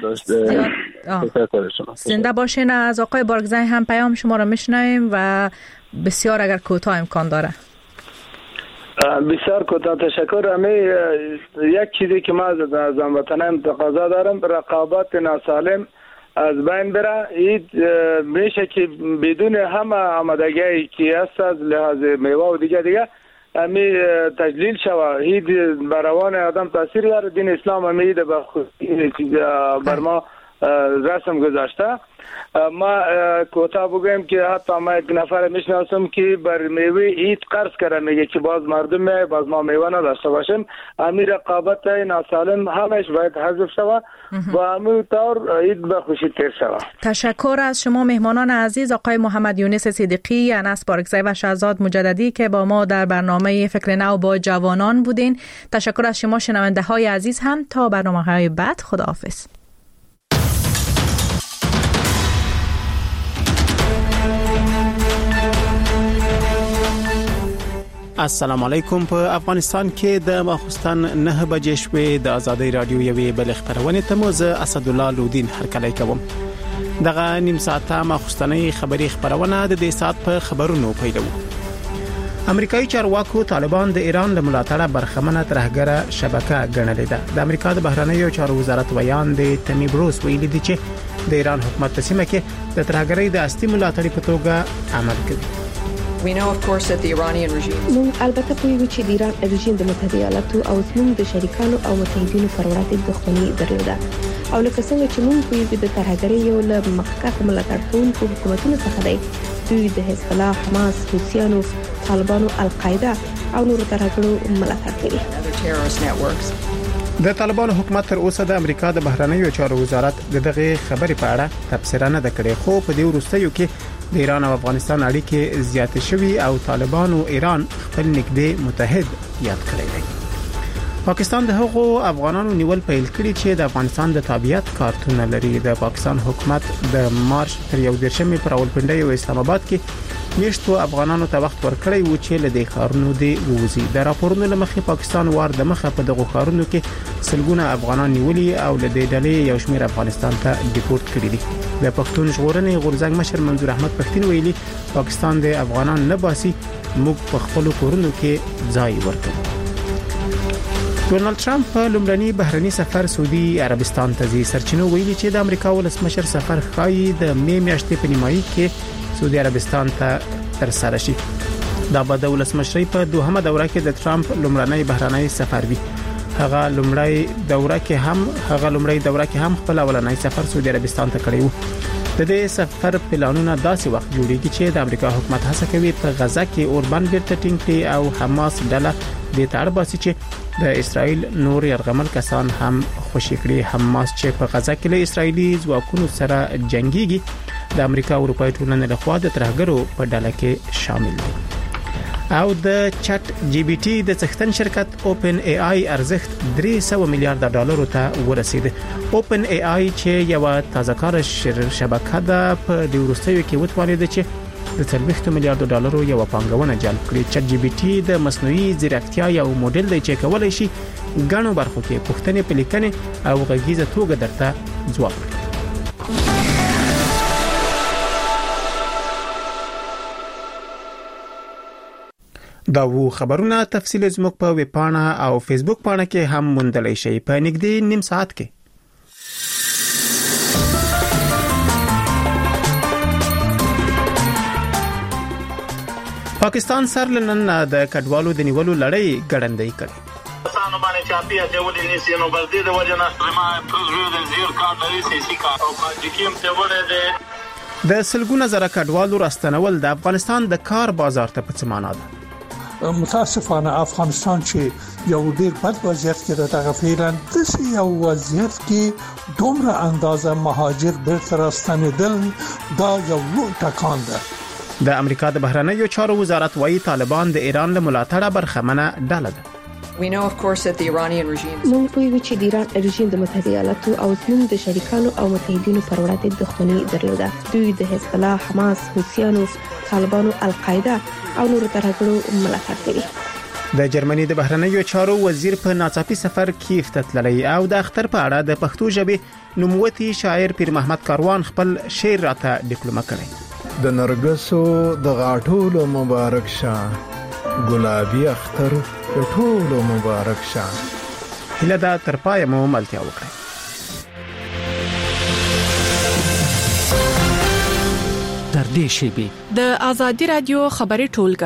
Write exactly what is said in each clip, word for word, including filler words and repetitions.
داشت. زنده باشین. از آقای بارگزای هم پیام شما را میشنویم و بسیار اگر کوتاه امکان داره. بسیار کوتاه تشکر. امی یک چیزی که ما از هموطنان تقاضا دارم، رقابت ناسالم از بین بره. این میشه که بدون همه آمادگی که هست از لحاظ میوه و دیگه دیگه امی تجلیل شوه. این بروان آدم تاثیر داره. دین اسلام امی ده بر ما رسم گذاشته. ما کوتاه بگویم که حتی ما یک نفر میشناسم که بر میوه عید قرض کرده، میگه که باز مردم می باز ما میوه نداشته باشیم. امی رقابت ناسالم همش باید حذف شوه و امی طور عید به خوشی تیر شوه. تشکر از شما مهمانان عزیز، آقای محمد یونس صدیقی، انس بارگزای و شهزاد مجددی که با ما در برنامه فکر نو با جوانان بودین. تشکر از شما شنونده های عزیز هم. تا برنامه‌های بعد، خداحافظ. السلام علیکم. په افغانستان کې د ماخوستن نه بجې شوې د آزادۍ رادیو یوې بل خبرونه ته مو زه اسد الله لودین هرکلی کوم. دغه نیم ساعته ماخوستنۍ خبری خبرونه د دې سات په خبرونو پیلو. امریکایي چارواکو طالبان د ایران له ملاتړه برخمنه ترهګره شبکه ګڼلې ده. د امریکا د بهرنیو چارو وزارت ویان د تمی بروس ویلي دي چې د ایران حکومت په سیمه کې د ترهګرۍ د اصلي ملاتړي په توګه عمل کوي. We know of course that the Iranian regime نو البته پوهیږو چې د ایران رژیم د متحده ایالاتو او زموږ د شریکانو او متحدینو پر وړاندې دښمني درلوده، او لکه څنګه چې موږ پوهیږو د ترهګرۍ یو له مخکښ ملاتړ کوونکو حکومتونو څخه دی. دوی د حزب الله، حماس، حوثیانو، طالبانو، القاعده او نورو ترهګرو ملاتړ کوي. د طالبانو حکومت تر اوسه د امریکا د بهرنیو چارو وزارت دغه خبرې په اړه تبصره نه کړې، خو په دې وروستیو کې د ایران او افغانستان اړیکې زیاتې شوي او طالبان او ایران خپل نږدې متحد یاد کړی دی. پاکستان د هغو افغانانو نیول پیل کړي چې د افغانستان د تابعیت کارتونه لري. د پاکستان حکومت د مارچ تر یو دیرشمې پر راولپنډۍ او اسلام آباد کې میشتو افغانانو ته وخت ورکړی و چې له دې ښارونو دی ووځي. د راپورونو لمخې پاکستان وار د مخه په دغه ښارونو کې سلګونه افغانان نیولي او له دې ډلې یو شمېر افغانستان ته ډیپورت کړي دي. د پښتون ژغورنې غورځنګ مشر منظور احمد پښتون ویلي پاکستان د افغانان نه باسي، موږ په خپل کورونو کې ځای ورکړو. ډونالد ټرمپ په لومړني بهرني سفر سعودي عربستان ته ځي. سرچینو ویلي چې د امریکا ولسمشر سفر ښایي د می میاشتې په نیمایي کې سعودي عربستان ته ترسره شي. دا به د ولسمشرۍ په دوهمه دوره کې د ټرمپ لومړنی بهرنی سفر وي. هغه لومړی دوره کې هم هغه لومړی دوره کې هم خپل اولنی سفر سعودي عربستان ته کړی و. د دې سفر پلانونه داسې وخت جوړیږي چې د امریکا حکومت هڅه کوي په غزه کې اوربان بیرته ټینګ کړي او حماس ډله د تړ باسي چې د اسرائیل نور يرغمل کسان هم خوشی کړي. حماس چې په غزه کې له اسرایلی ځواکونو سره جنگيږي د امریکا او اروپای ټولنې له خوا د ترهګرو په ډله کې شامل دي. او د چټ جی بی ټی د څښتن شرکت اوپن ای آی ارزښت درې سوه میلیارډ ډالرو ته ورسید. اوپن ای آی چې یو تازه کار شبکه ده په د وروستیو کې وتوانید چې د څلوېښت میلیارډ ډالرو یو پانګونه جلب کړي. چټ جی بی ټی د مصنوعي ځیرکتیا یو موډل دی چې کولای شي غنو برخو کې پوښتنې پلیکنې او غږیزه توګه درته ځواب ورکړي. دا وو خبرونه تفصیل زموږ په ویب پاڼه او فیسبوک پاڼه کې هم موندلای شئ په نږدې نیم ساعت کې. پاکستان سر لنن د کډوالو د نیولو لړۍ ګړندۍ کړي. سانو باندې چاپیه ته ولې نسی نو بل دې د وجه نه ما پرزوی د زیر کار لري سیاسي کار او کاجکیم ته وړه ده. د سلګونه زره کډوالو راستنول د افغانستان د کار بازار ته په څه معنا ده؟ متاسفانه افغانستان چې یو ډیر بد وضعیت کې راغلی فعلا د یو وضعیت کې دومره اندازه مهاجر بیرته راستنیدل دا یو لوی ټکان ده. د امریکا د بهرنیو چارو وزارت وايي طالبان د ایران له ملاتړه برخمنه ډله ده. We know of course that the Iranian regime موږ پوهیږو چې د ایران رژیم د متحده ایالاتو او زموږ د شریکانو او متحدینو پر وړاندې دښمني درلوده. دوی د حزب الله، حماس، حوثیانو، طالبانو، القاعده او نورو ترهګرو ملاتړ کوي. د جرمني د بهرنیو چارو وزیر په ناڅاپي سفر کیف ته تللی او د اختر په اړه د پښتو ژبې نوموتی شاعر پیر محمد کاروان خپل شعر راته ډیکلومه کړی. د نرګسو د غاټولو مبارک شه، ګلابي اختر د ټولو مبارک شه. هله دا تر پای مو ملتیا وکړه. در دې شیبه د ازادي رادیو خبري ټولګه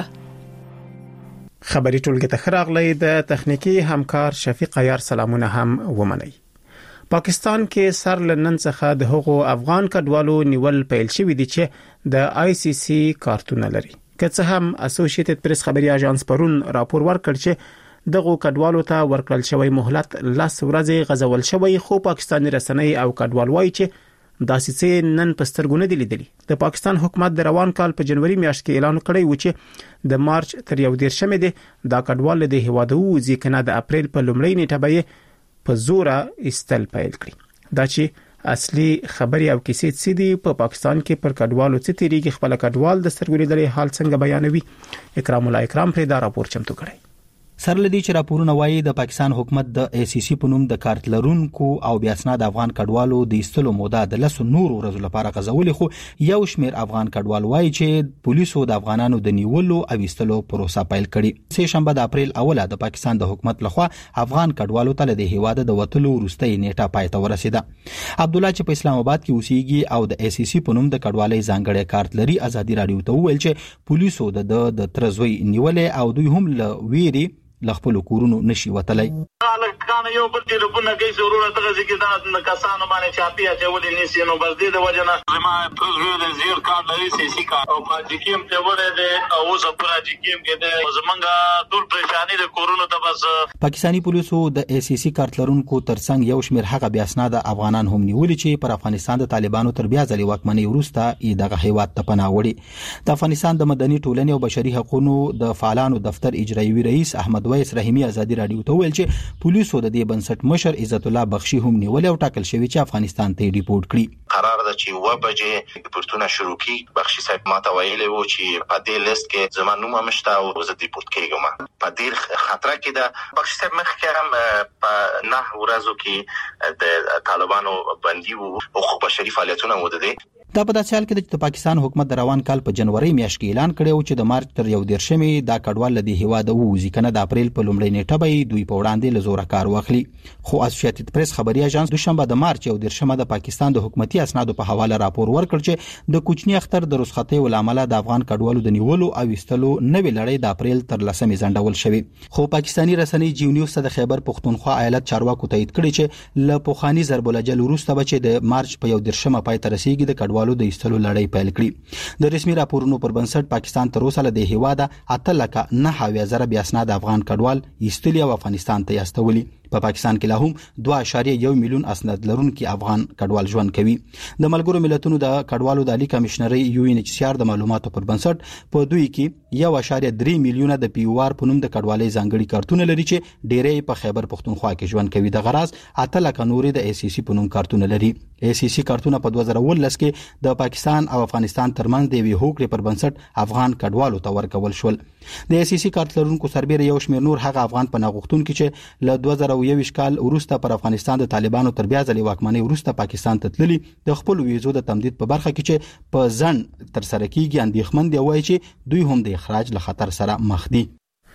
خبري ټولګه ته خراغلی د تخنیکی همکار شفیق عیار سلامونه هم ومني. پاکستان کې سر لنن څخه د هغو افغان کډوالو نیول پیل شوی دی چې د آی سی سی کارتونه لري. که څه هم اسوسییټډ پریس خبري اژانس پرون راپور ورکړ چې دغه کډوالو ته ورکړل شوی مهلت لاس ورځې غزول شوی، خو پاکستاني رسنۍ او کډوال وایي چې دا سیسه نن پسترګونه دي لیدلي. د پاکستان حکومت د روان کال په جنوري میاشت کې اعلان کړی و چې د مارچ تر یو دیرشمې دی دا کډوال د هیوادو وځي کنه د اپریل په لومړۍ نیټه به په زوره استل پیل کړي. دا چې اصلي خبري او کیسې سیدي په پاکستان کې پر کډوالو څه تیریږي خپل کډوال د سترګوري لري حال څنګه بیانوي. اکرام الله اکرام پر دا راپور چمتو کړی. سر لدی چې راپورونه وایي د پاکستان حکومت د ای سی سی په نوم د کارت لرونکو او بیا اسناد افغان کډوالو د استلو موده د لسو نورو ورځو لپاره غځولې، خو یو شمیر افغان کډوال وایي چې پولیسو د افغانانو د نیولو او استلو پروسه پیل کړي. سه شنبه د اپریل اوله د پاکستان د حکومت لخوا افغان کډوالو ته د هیواد د وټلو وروستۍ نیټه پای ته ورسیده. عبد الله چې په اسلام آباد کې اوسېږي او د ای سی سی په نوم د کډوالۍ ځانګړی کارت لري، ازادي رادیو ته وویل چې پولیسو د د ترزوی نیولې او دوی هم ل ویری لخپل کورونو نشي وتلای. کانه یو بل ټلیفون کوي ضرورت دغه ځکه دا کسانو باندې چاپی اچولې نيسي نو بس دې د وجنه ما پرزو د زیر کارت لري سي سي کارت او پاجکیم ته وره ده او زه پراجکیم کې ده زمونږه ټول پریشانی د کورونو ته بس. پاکستاني پولیسو د ای سی سی کارت لرونکو ترڅنګ یو شمیر هغه بیا اسناد افغانان هم نیولې چې پر افغانستان د طالبانو تر بیا ځلې واکمنۍ وروسته یې دغه هیواد ته پناه وړي. د افغانستان د مدني ټولنې او بشري حقوقو د فعالانو دفتر اجرایي رئیس احمد ویس رحیمی ازادي رادیو ته ویل چې پولیسو د دې بنسټ مشر عزت الله بخشي هم نیول او ټاکل شوی چې افغانستان ته ریپورت کړي. قرار ده چې و بجې ریپورتونه شروع کی. بخشي صاحب ماته ویلي وو چې په دې لیست کې زما نوم هم شته او زه ریپورت کیږم. په دې خطر کې ده بخشي صاحب مخکې هم په نه ورځو کې د طالبانو بندي وو او خو بشري فعالیتونه ودرې. دا په داسې حال کې د پاکستان حکومت د روان کال په جنوري میاشت کې اعلان کړی و چې د مارچ تر یو دیرشمې دا کډوال له هیواده ووځي کنه د اپریل په لومړۍ نیټه به دوی په وړاندې له زوره کار واخلي. خو اسوسییټډ پریس خبري اژانس دوشنبه د مارچ یو دیرشمه د پاکستان د حکومتي اسنادو په حواله راپور ورکړ چې د کوچنی اختر د رخصتۍ ولامل د افغان کډوالو د نیولو او استلو نوې لړۍ د اپریل تر لسمې ځنډول شوې. خو پاکستاني رسنۍ جیو نیوز د خیبر پختونخوا ایالت چارواکو تایید کړی چې ل پوخانی ضرب الجل وروسته بچ د مارچ په یو دیرشمه پای ته رسیدي د کډوالو د استلو لړۍ پیل کړي. د رسمي راپورونو پر بنسټ پاکستان تر اوسه له هیواده اته لکه نه هاویا زره بیا اسناد افغان کډوال استلی او افغانستان ته یاستولي. په پاکستان کې لا هم دوه اعشاریه یو میلیون اسناد لرونکي افغان کډوال ژوند کوي. د ملګرو ملتونو د کډوالو د عالی کمشنري یو ان ایچ سی آر د معلوماتو پر بنسټ په دوی کې یو اعشاریه درې میلیونه د پی او آر په نوم د کډوالۍ ځانګړي کارتونه لري چې ډېرې په خیبر پختونخوا کې ژوند کوي. د غراز اته لکه نورې د ای سی سی په نوم کارتونه لري. ای سی سی کارتونه په دوه زره ولس کې د پاکستان او افغانستان ترمنځ د وی هوکړې پر بنسټ افغان کډوالو ته ورکول شول. د ای سی سی کارت لرونکو سربېره یو شمېر نور هغه افغان پناه غوښتونکي چې له دوه زره یو کال وروسته پر افغانستان د طالبانو تر بیا ځلې واکمنۍ وروسته پاکستان ته تللي د خپل ویزو د تمدید په برخه کې چې په ځن تر سره کیږي اندېښمن دي وایي چې دوی هم د اخراج له خطر سره مخ دي.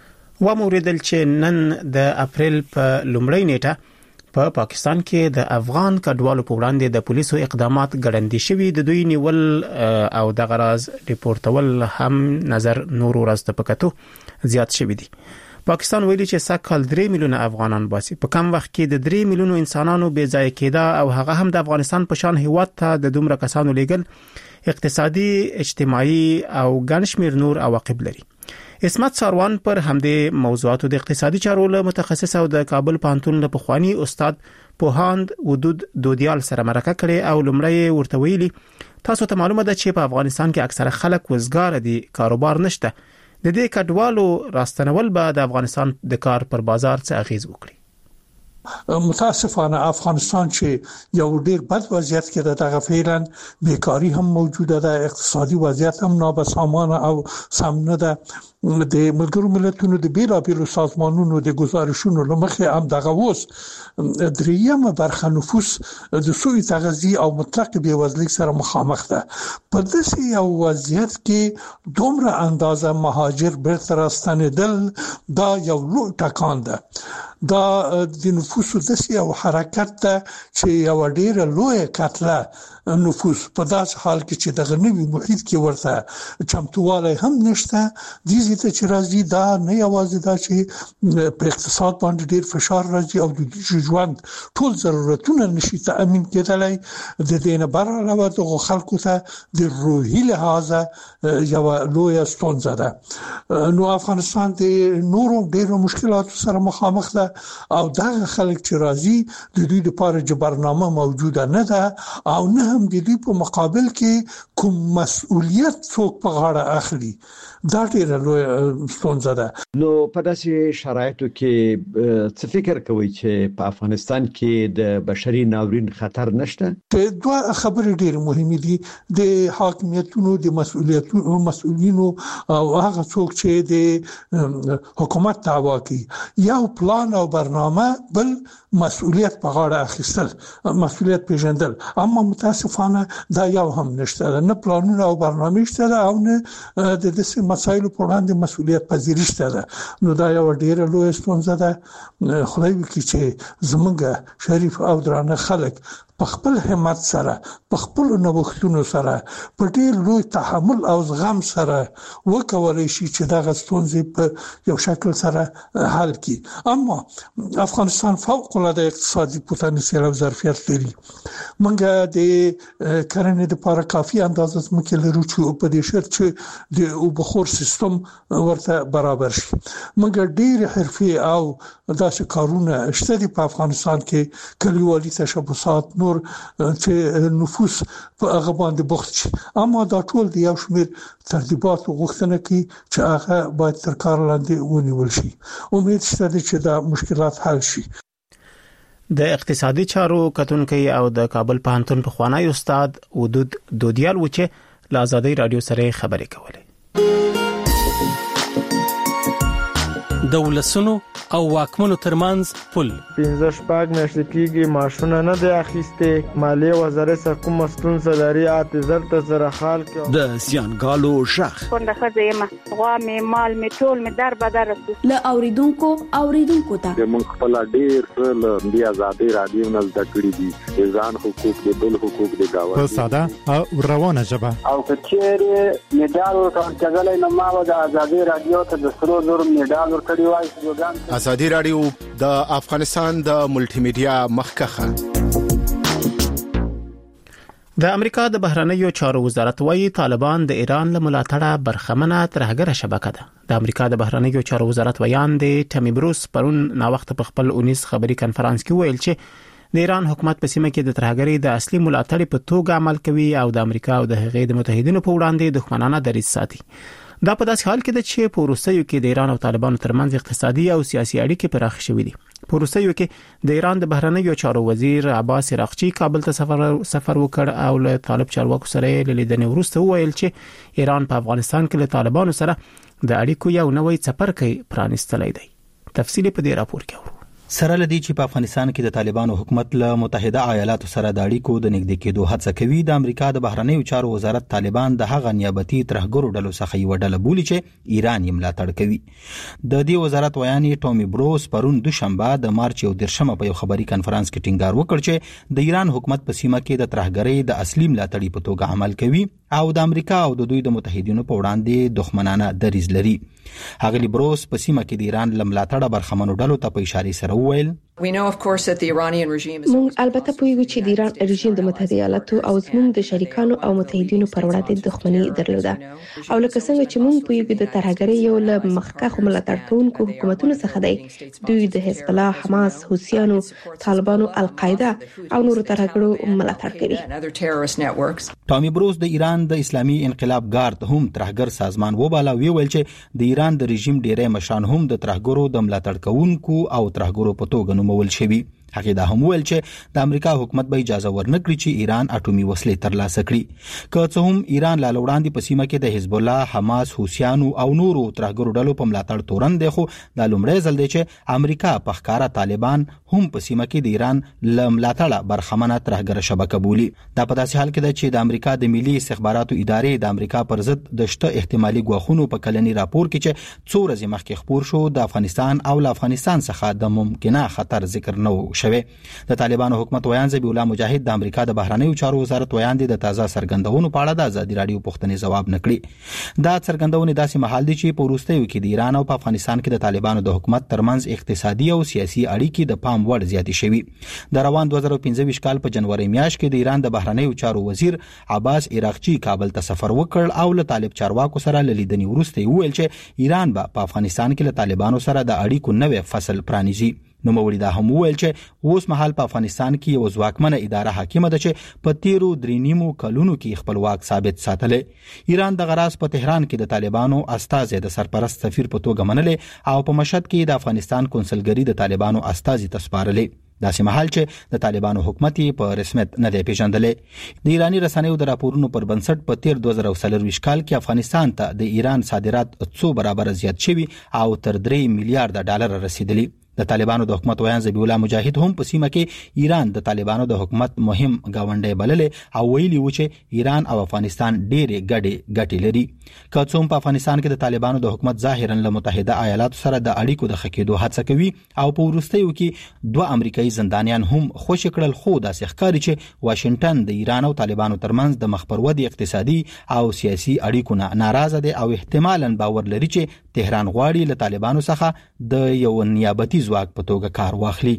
و موریدل چې نن د اپریل په لومړۍ نیټه په پا پاکستان کې د افغان کډوالو په وړاندې د پولیسو اقدامات ګړندې شوي. د دوی نیول او د غراز ریپورتول هم نظر نور ورځ ته پکاتو زیات شوي دي. پاکستان ویلي چې سکهال درې میلیونه افغانان باسي. په کم وخت کې د درې میلیونو انسانانو بې ځای کېدا او هغه هم د افغانستان په شان هیواد ته د دومره کسانو لیږل اقتصادي، اجتماعي او ګڼ شمېر نور عواقب لري. اسمت ساروان پر همدې موضوعاتو د اقتصادي چارو له متخصص او د کابل پوهنتون له پخوانی استاد پوهاند ودود دودیال سره مرکه کړې او لومړی ورته ویلي تاسو ته معلومه ده چې په افغانستان کې اکثره خلک وزګار دي، کاروبار نشته. د دې کډوالو راستنول به د افغانستان د کار پر بازار څه اغیز وکړي؟ متاسفانه افغانستان چې یو ډیر بد وضعیت کې ده، دغه فعلا بیکاری هم موجوده ده، اقتصادي وضعیت هم نابسامانه او سم نه ده. د ملګرو ملتونو د بیلابیلو سازمانونو د گزارشونو لمخې هم دغه اوس دریمه برخه نفوس د سوء تغذیه او مطلق بیوزلۍ سره مخامخ ده. په داسې یو وضعیت کې دومره اندازه مهاجر بیرته راستنیدل دا یو لوی ټکان ده. دا د نفوسو داسې یو حرکت ده چې یو ډیره لوی کتله نفوس په داس حال کې چې دغه نوي محیط کې ورته چمتواله هم نشته. د دې ته چې راځي دا نه یوازې دا چې په اقتصاد باندې ډیر فشار راځي او د ژوند ټول ضرورتونه نشي تامین کېدلای، د دې نه بر علاوه د خلکو ته د روحي لحاظه یو لوی ستونزه ده. نو افغانستان د نورو ډیرو مشکلاتو سره مخامخ ده او دا خلک چې راځي د دوی لپاره چې برنامه موجوده نه ده او نه هم د دوی په مقابل کې کوم مسؤلیت څوک په غاړه اخلي. دا ډیره لوی ستونزه ده. نو په داسې شرایطو کې څه فکر کوي چې په افغانستان کې د بشري ناورین خطر نشته؟ دوه خبرې ډیره مهمه دي. د حاکمیتونو د مسؤلیتونو مسؤلینو او هغه څوک چې د حکومت دعوا کوي یو پلان او برنامه، بل مسؤلیت په غاړه اخیستل، مسؤلیت پیژندل. اما متاسفانه دا یو هم نشته، نه پلانونه او برنامه شته او نه د دې مسایلو په وړاندې مسؤلیت پذیری شته ده. نو دا یو ډیره لوی ستونزه ده. خدای وکړي چې زمونږ شریف او درانه خلک په خپل همت سره، په خپل نوښتونو سره، په ډیر لوی تحمل او زغم سره وکولای شي چې دغه ستونزې په یو شکل سره حل کړي. اما افغانستان فوق العاده اقتصادي پوتنسیال او ظرفیت لري. موږ د کرنې لپاره کافي اندازه ځمکه لرو چې په دې شرط چې د اوبخور سیستم ورته برابر شي. موږ ډیر حرفي او داسې کارونه شته دي په افغانستان کې، کلیوالي تشبثات نور چې نفوس په هغه باندې بوخت شي. اما دا ټول د یو شمېر ترتیبات غوښتنه کوي چې هغه باید تر کار لاندې ونیول شي. امید شته چې دا مشکلات حل شي. د اقتصادي چارو کتونکي او د کابل پوهنتون په خوانی استاد ودود دودیال و چې له آزادۍ رادیو سره خبرې کولې. د ولسونو او واکمنو ترمنځ پل پنځه شپږ میاشتې کېږي ماشونه نه دی اخیسته. مالیه وزارت سره کوم ستونزه لري اته زر ته سره حال کې د زیانګالو شخ څنګه خزیمه غوا می مال می ټول می در بدر له اوریدونکو اوریدونکو ته موږ خپل ډیر څه د آزادۍ رادیو نه زده کړی دي، ځان حقوق دي، بل حقوق دي گاوه په ساده او روانه ژبه. او کچېره میډال ورکړل کېدلای نو ما د آزادۍ رادیو ته د سرو زر میډال ورکړی وای. آزادۍ رادیو د افغانستان د ملټي میډیا مخکخه. د امریکا د بهرنیو چارو وزارت وايي طالبان د ایران له ملاتړه برخمنه ترهګره شبکه ده. د امریکا د بهرنیو چارو وزارت ویان دی ټمی بروس پرون نا وخت په خپل اونیس خبري کانفرنس کې ویل چې د ایران حکومت په سیمه کې د ترهګرۍ د اصلي ملاتړ په توګه عمل کوي او د امریکا او د هغې د متحدینو په وړاندې دښمنانه دریځ ساتي. دا په داسې حال کې ده چې په روسیو کې د ایران او طالبانو ترمنځ اقتصادي او سیاسي اړیکې پراخ شوې دي. په روسیو کې د ایران د بهرنیو چارو وزیر عباس عراقچی کابل ته سفر سفر وکړ او له طالب چارواکو سره لیدنې وروسته وویل چې ایران په افغانستان کې له طالبانو سره د اړیکو یو نوې څپرکی پرانستلی دی. تفصیل په دې راپور کې اورو. سره لدی چې په افغانستان کې د طالبانو حکومت له متحده ایالاتو سره د اړیکو د نږدې کېدو هڅه کوي، د امریکا د بهرنیو چارو وزارت طالبان د هغه نیابتي ترهګرو ډلو څخه یو ډله بولي چې ایران یې ملاتړ کوي. د دې وزارت ویاني ټومي بروس پرون دوشنبه د مارچ یو دیرشمه په یو خبري کانفرنس کې ټینګار وکړ چې د ایران حکومت په سیمه کې د ترهګرۍ د اصلي ملاتړي په توګه عمل کوي او د امریکا او د دوی د متحدینو په وړاندې دښمنانه دریځ لري. هغه بروس په سیمه کې د ایران لملاتړه برخمنو ډلو ته په اشاره سره وویل We know of course that the Iranian regime is مونږ البته پوهیږو چې د ایران رژیم د متحده ایالاتو او زموږ د شریکانو او متحدینو پر وړاندې دښمنی درلوده او لکه څنګه چې مونږ پوهیږو د ترهګرۍ یو له مخکښ ملاتړ کوونکو حکومتونو څخه دی. دوی د حزب الله، حماس، حوثیانو، طالبانو، القاعده او نورو ترهګرو ملاتړ کوي. ټامي بروس د ایران د اسلامي انقلاب ګارد هم ترهګر سازمان وباله، ویل چې د ایران د رژیم ډیری مشران هم د ترهګرو د ملاتړ کوونکو او ترهګرو په توګه نومول تسلیمول شوی. هغه دا هم ویل چې د امریکا حکومت به اجازه ورنکړي چې ایران اټومي وسلې ترلاسه کړي. که څه هم ایران لا وړاندې په سیمه کې د حزب الله، حماس، حوثیانو او نورو ترهګرو ډلو په ملاتړ تورن دی، خو دا لومړی ځل دی چې امریکا په ښکارا طالبان هم په سیمه کې د ایران له ملاتړه برخمنه ترهګره شبکه بولي. دا په داسې حال کې ده چې د امریکا د ملي استخباراتو ادارې د امریکا پر ضد د شته احتمالي ګواښونو په کلني راپور کې چې څو ورځې مخکې خپور شو د افغانستان او له افغانستان څخه د ممکنه خطر ذکر نه شوی. د طالبانو حکومت ویان ذبیح الله مجاهد د امریکا د بهرنیو چارو وزارت ویان دي د تازه سرګندونو په اړه د ازادي رادیو پوښتنې ځواب نکړي. دا سرګندونې داسې مهال دي چې په وروستیو کې د ایران او په افغانستان کې د طالبانو د حکومت ترمنځ اقتصادي او سیاسي اړیکې د پام وړ زیاتې شوي. د روان دوه زره پنځه کال په جنوري میاشت کې د ایران د بهرنیو چارو وزیر عباس عراقچی کابل ته سفر وکړ او له طالب چارواکو سره لیدنې وروسته ویل چې ایران به په افغانستان کې له طالبانو سره د اړیکو نوې فصل پرانیزي. نو موري دا هم ویل چې اوس مهال په افغانستان کې یو ځواکمنه اداره حاکمه ده چې په تیرو درې نیمو کلونو کې خپلواک ثابت ساتلې. ایران د غراس په تهران کې د طالبانو استازي د سرپرست سفیر په توګه منلې او په مشهد کې د افغانستان کنسلګری د طالبانو استازي تسپارلې. داسې مهال چې د طالبانو حکومت په رسمیت نه دی پیژندلې. د ایرانی رسنیو د راپورونو پر بنسټ په تیر دوه زره څلور کال کې افغانستان ته د ایران صادرات څو برابر زیات شوي او تر درې میلیارډ ډالر رسیدلي. د طالبانو د حکومت ویان ذبیح الله مجاهد هم په سیمه کې ایران د طالبانو د حکومت مهم گاونډي بللې او ویلي و چې ایران او افغانستان ډېرې ګډې ګټې لري. که څوم په افغانستان کې د طالبانو د حکومت ظاهرا له متحده ایالاتو سره د اړیکو د خکېدو هڅه کوي او په وروستیو کې دوه امریکایي زندانیان هم خوشی کړل، خو داسې ښکاري چې واشنگټن د ایران او طالبانو ترمنځ د مخ پر ودې اقتصادي او سیاسي اړیکو نه ناراضه دي او احتمالاً باور لري چې تهران غواړي له طالبانو څخه د یو نیابتي ځواک په توګه کار واخلي.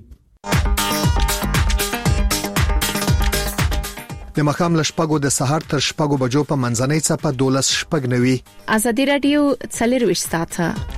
د مخام لشپګو د سحر تر شپګو بجو په منځنۍ څپه دولس شپګ نوي. ازادي رادیو څلرويشت ساعته.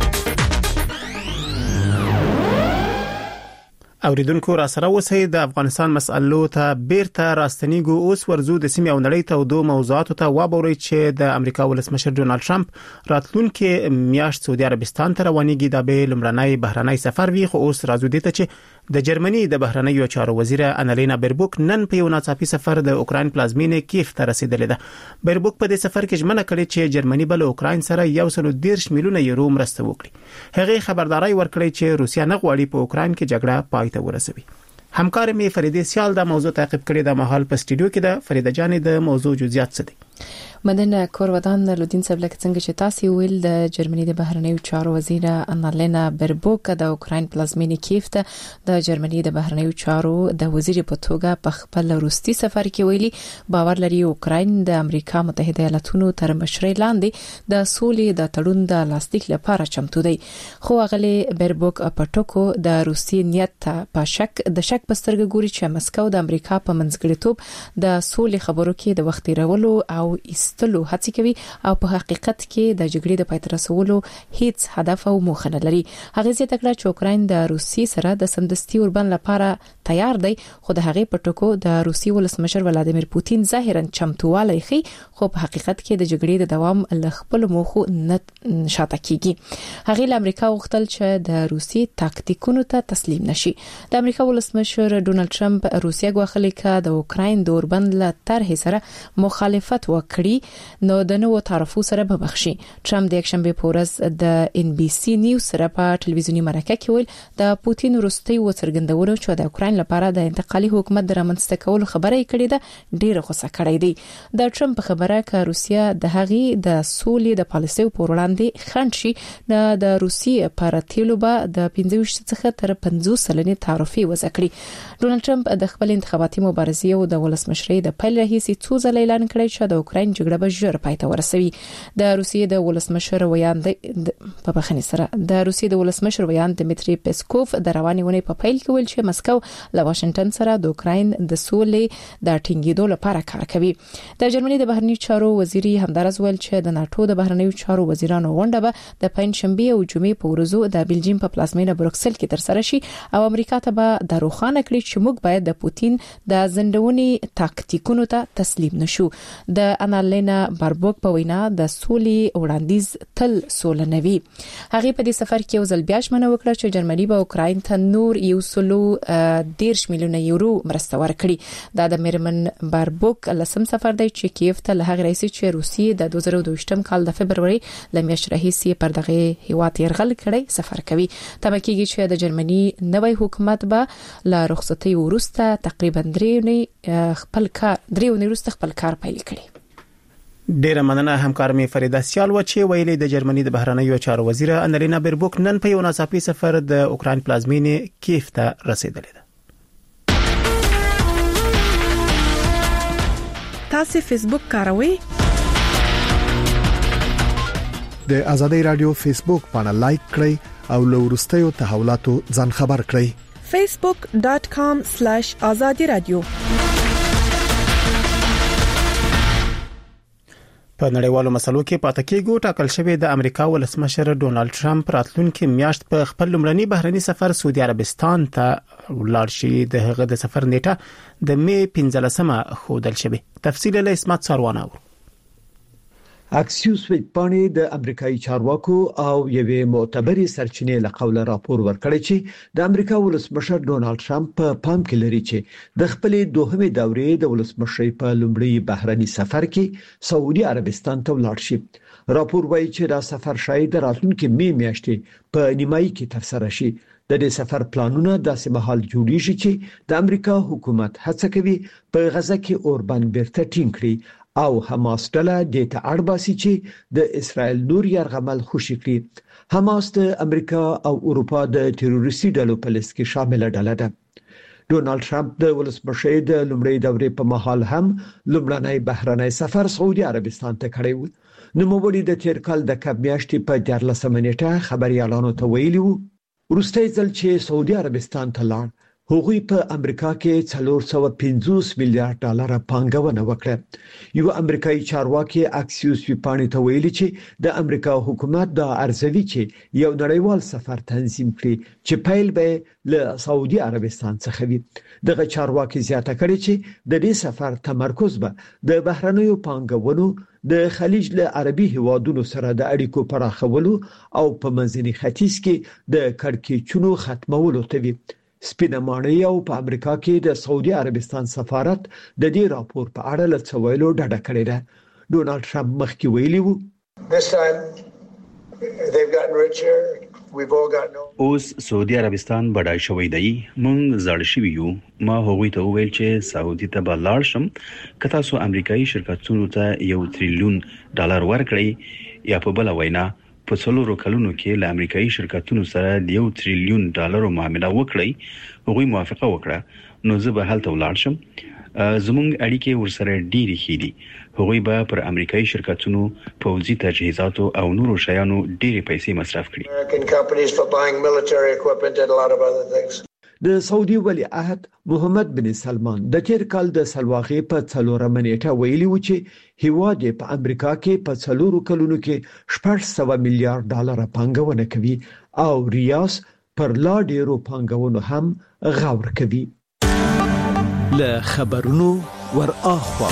اوریدونکو را سره اوسئ. د افغانستان مسألو ته بیرته راستنیږو. اوس ورزو د سیمې او نړۍ ته دوه موضوعاتو ته وابورئ چې د امریکا ولسمشر ډونالد ټرمپ راتلونکي میاشت سعودي عربستان ته روانېږي. دا به لمړنی بهرنی سفر وي، خو اوس راځو دي ته چې د جرمني د بهرنیو چارو وزیر انالینا بیربوک نن په یو ناڅاپي سفر د اوکراین پلازمینې کیف ته رسیدلې ده. بیربوک په دې سفر کې ژمنه کړې چې جرمني بل اوکراین سره یو سل او دېرش میلیونه یورو مرسته وکړي. هغه خبرداري ورکړې چې روسیا نه غواړي په اوکراین کې جګړه پای ته ورسوي. همکار می فریده سیال دا موضوع تعقیب کړی د محل په سټوډیو کې د فریده جانې د موضوع جزئیات څه دي. مدن کورودان لودین سبلک څنګه چې تاسو ویل د جرمني د بهرنیو چارو وزیر انالینا بیربوک د اوکراین پلازمینې کیف ته د جرمني د بهرنیو چارو د وزیر په توګه په خپل روسي سفر کې ویلي باور لري اوکراین د امریکا متحده ایالاتونو تر مشرۍ لاندې د سولې د تړون د لاسلیک لپاره چمتو دی. خو غلي بیربوک په ټکو د روسي نیت په شک د شک پسترګ ګوري چې مسکو د امریکا په منځګړیتوب د سولې خبرو کې د وخت تیرولو او تلو هڅه کوي او په حقیقت کې د جګړې د پای ته رسولو هیڅ هدف او موخه نه لري. هغه زیاته کړه چې اوکراین د روسي سره د سمدستي اوربند لپاره تیار دی، خو د هغې په ټکو د روسي ولسمشر ولادیمیر پوتین ظاهرا چمتووالی ښيي، خو په حقیقت کې د جګړې د دوام له خپل موخو نه شاته کیږي. هغه له امریکا غوښتل چې د روسي تاکتیکونو ته تسلیم نشي. د امریکا ولسمشر ډونالد ټرمپ روسیا غوښتل چې د اوکراین د اوربند له طرحې سره مخالفت وکړي نو د نوو تعرفو سره به بخشي. ټرمپ د یکشنبه په ورځ د ان بي سي نیوز سره په ټلویزیونی مرکه کې ویل د پوتین وروستي وڅرګندونو چې د اوکراین لپاره د انتقالي حکومت د رامنځته کولو خبره یې کړې ده ډیره غوسه کړې دي. د ټرمپ خبره ک روسیا د هغې د سولې د پالیسۍ په وړاندې خنډ شي د روسي پاراتیلو به د پنځه ویشت څخه تر پنځوس سلنې تعرفي وضع کړي. ډونالد ټرمپ د خپل انتخاباتي مبارزې او د ولسمشرۍ د پیل راهیسې څو ځله اعلان کړی چې د اوکراین جګړه به ژر پای ته ورسوي. د روسیې د ولسمشر ویان په بخښنې سره د روسیې د ولسمشر ویان دمیتری پیسکوف د روانې ونې په پیل کې ویل چې مسکو له واشنگټن سره د اوکراین د سولې د ټینګېدو لپاره کار کوي. د جرمني د بهرنیو چارو وزیر همدارس ویل چې د ناتو د بهرنیو چارو وزیرانو غونډه به د پنځشنبه او جمعې په ورځو د بلجیم په پلازمینه بروکسل کې ترسره شي او امریکا ته به د روښانه کړي چې موږ باید د پوتین د زندونې تاکتیکونو ته تسلیم نشو. د انالینا انالینا باربوک په وینا د سولې وړاندیز تل سولنوي. هغه په دې سفر کې یو ځل بیا ژمنه وکړه چې جرمني به اوکراین ته نور یو سلو دیرش میلیونه یورو مرسته ورکړي. دا د میرمن باربوک لسم سفر دی چې کیف ته له هغه رئیس چې روسیې د دوه زره دوه ویشتم کال د فبرवरी لمیاشتې راهیسې پر دغه هیواد يرغل کړي سفر کوي. تمه کېږي چې د جرمني نوی حکومت به لا رخصتي ورسته تقریبا درې خپل کار درې ونې ورسته خپل کار پیل کړي. ډیره مننه همکار می فریدا سیال و چې ویلي د جرمني د بهرنیو چارو وزیر انالینا باربوک نن په یو ناڅاپي سفر د اوکراین پلازمینې کیف ته رسیدلې ده. تاسو فیسبوک کاروئ؟ د آزادۍ رادیو فیسبوک باندې لایک کړئ او له وروستیو تحولاتو ځان خبر کړئ. facebook dot com slash azadi radio. په نړیوالو مسلو کې پاتې کېږي ټاکل شوی د امریکا ولسمشر ډونالد ټرمپ راتلونکي میاشت په خپل لومړني بهرني سفر سعودي عربستان ته ولاړ شي. د هغه د سفر نیټه د می پنځلسمه ښودل شوی. تفصیل له اسمت ساروانه و. اکسیوس ویپانی د امریکایي چارواکو او یوې معتبرې سرچینې له قوله راپور ورکړی چې د امریکا ولسمشر ډونالد ټرمپ په پام کې لري چې د خپلې دوهمې دورې د ولسمشر په لومړي بهرني سفر کې سعودي عربستان ته ولاړ شي. راپور وايي چې دا سفر شاید راتلونکي می میاشتې په نیمایي کې ترسره شي. د دې سفر پلانونه داسې مهال جوړیږي چې د امریکا حکومت هڅه کوي په غزه کې اوربند بیرته ټینګ کړي او حماس ډله د ته اړباسي چې د اسرائیل نور يرغمل خوشي کړي. حماس د امریکا او اروپا د تروریستي ډلو په لیست کې شامل ډله ده. ډونالد ټرمپ د ولسمشر د لومړۍ دورې په مهال هم لومړنی بهرنی سفر سعودي عربستان ته کړی و. نوموړي د تیر کال د کب میاشتې په دیارلسمه نیټه خبريالانو ته ویلي وو وروستي ځل چې سعودي عربستان ته لاړ هغوی په امریکا کې څلور سوه پنځوس میلیارډ ډالر پانګونه وکړه. یو امریکایي چارواکي اکسیوس ویپانی ته ویلي چې د امریکا حکومت د ارزوي چې یو نړیوال سفر تنظیم کړي چې پیل به له سعودي عربستان څخه وي. دغه چارواکي زیاته کړي چې د دې سفر تمرکز به د بهرنیو پانګونو د خلیج له عربي هیوادونو سره د اړیکو پراخولو او په منځني ختیځ کې د کړکېچونو ختمولو ته وي. سپینه ماڼۍ او په امریکا کې د سعودي عربستان سفارت د دې راپور په اړه له څویلو ډډه کړې ده. ډونالد ټرمپ مخکې ویلي وو اوس سعودي عربستان بډای شوی دی، مونږ زړ شوی یو. ما هغوی ته وویل چې سعودي ته به لاړ شم که تاسو امریکایي شرکتونو ته یو تریلیون ډالر ورکړئ یا په بل وینا په څلورو کلونو کې له امریکایي شرکتونو سره د یو تریلیون ډالرو معامله وکړئ. هغوی موافقه وکړه نو زه به هلته ولاړ شم. زموږ اړیکې ورسره ډېرې ښې دي. هغوی به پر امریکایي شرکتونو پوځي تجهیزاتو او نورو شیانو ډېرې پیسې مصرف کړي. د سعودي ولی عهد محمد بن سلمان د تیر کال د سلواغې په څلورمه نیټه ویلي و چې هیواد په امریکا کې په څلورو کلونو کې شپږ سوه میلیارډ ډالر پانګونه کوي او ریاض پر لا ډیرو پانګونو هم غور کوي. له خبرونو ور اخوا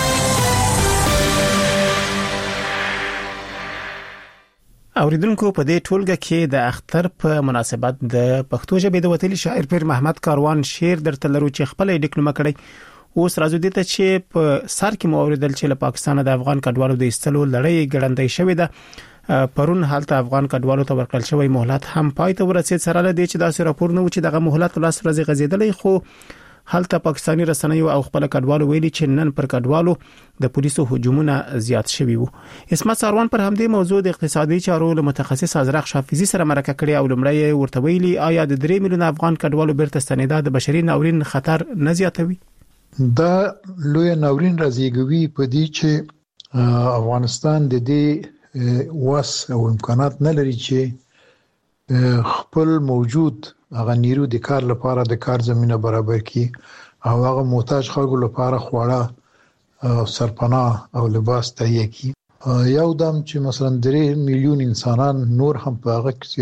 اوریدونکو په دې ټولګه کې د اختر په مناسبت د پښتو ژبې د وتلي شاعر پیر محمد کاروان شعر درته لرو چې خپل ډیکلمه کړی. اوس راځو دې ته چې په سر کې مو اوریدل چې له پاکستان د افغان کډوالو د ایستلو لړۍ ګړندۍ شوې ده. پرون حالت افغان کډوالو ته ورکړل شوی مهلت هم پای ته ورسید. سره له دې چې داسې راپور نه و چې دغه مهلت لاس ورځې غزیدلې، خو حالت پاکستانی رسنیو او خپل کډوالو ویلي چې نن پر کډوالو د پولیسو هجومونه زیات شوي وو. اسمت ساروان پر همدې موضوع د اقتصادي چارو له متخصص ازرق شافعي سره مرکه کړې او لمړی ورته ویلي آیا د درې میلیون افغان کډوالو بیرته ستنیدل د بشري ناورین خطر نه زیاتوي؟ دا لوی ناورین راځيږي په دې چې افغانستان د دې واس او امکانات نه لري چې خپل موجود هغه نیرو د کار لپاره د کار زمينه برابر کړي او هغه محتاج خلکو لپاره خواړه او سرپناه او لباس تهیه کړي. یو دم چې مثلا درې میلیون انسانان نور هم په هغه کې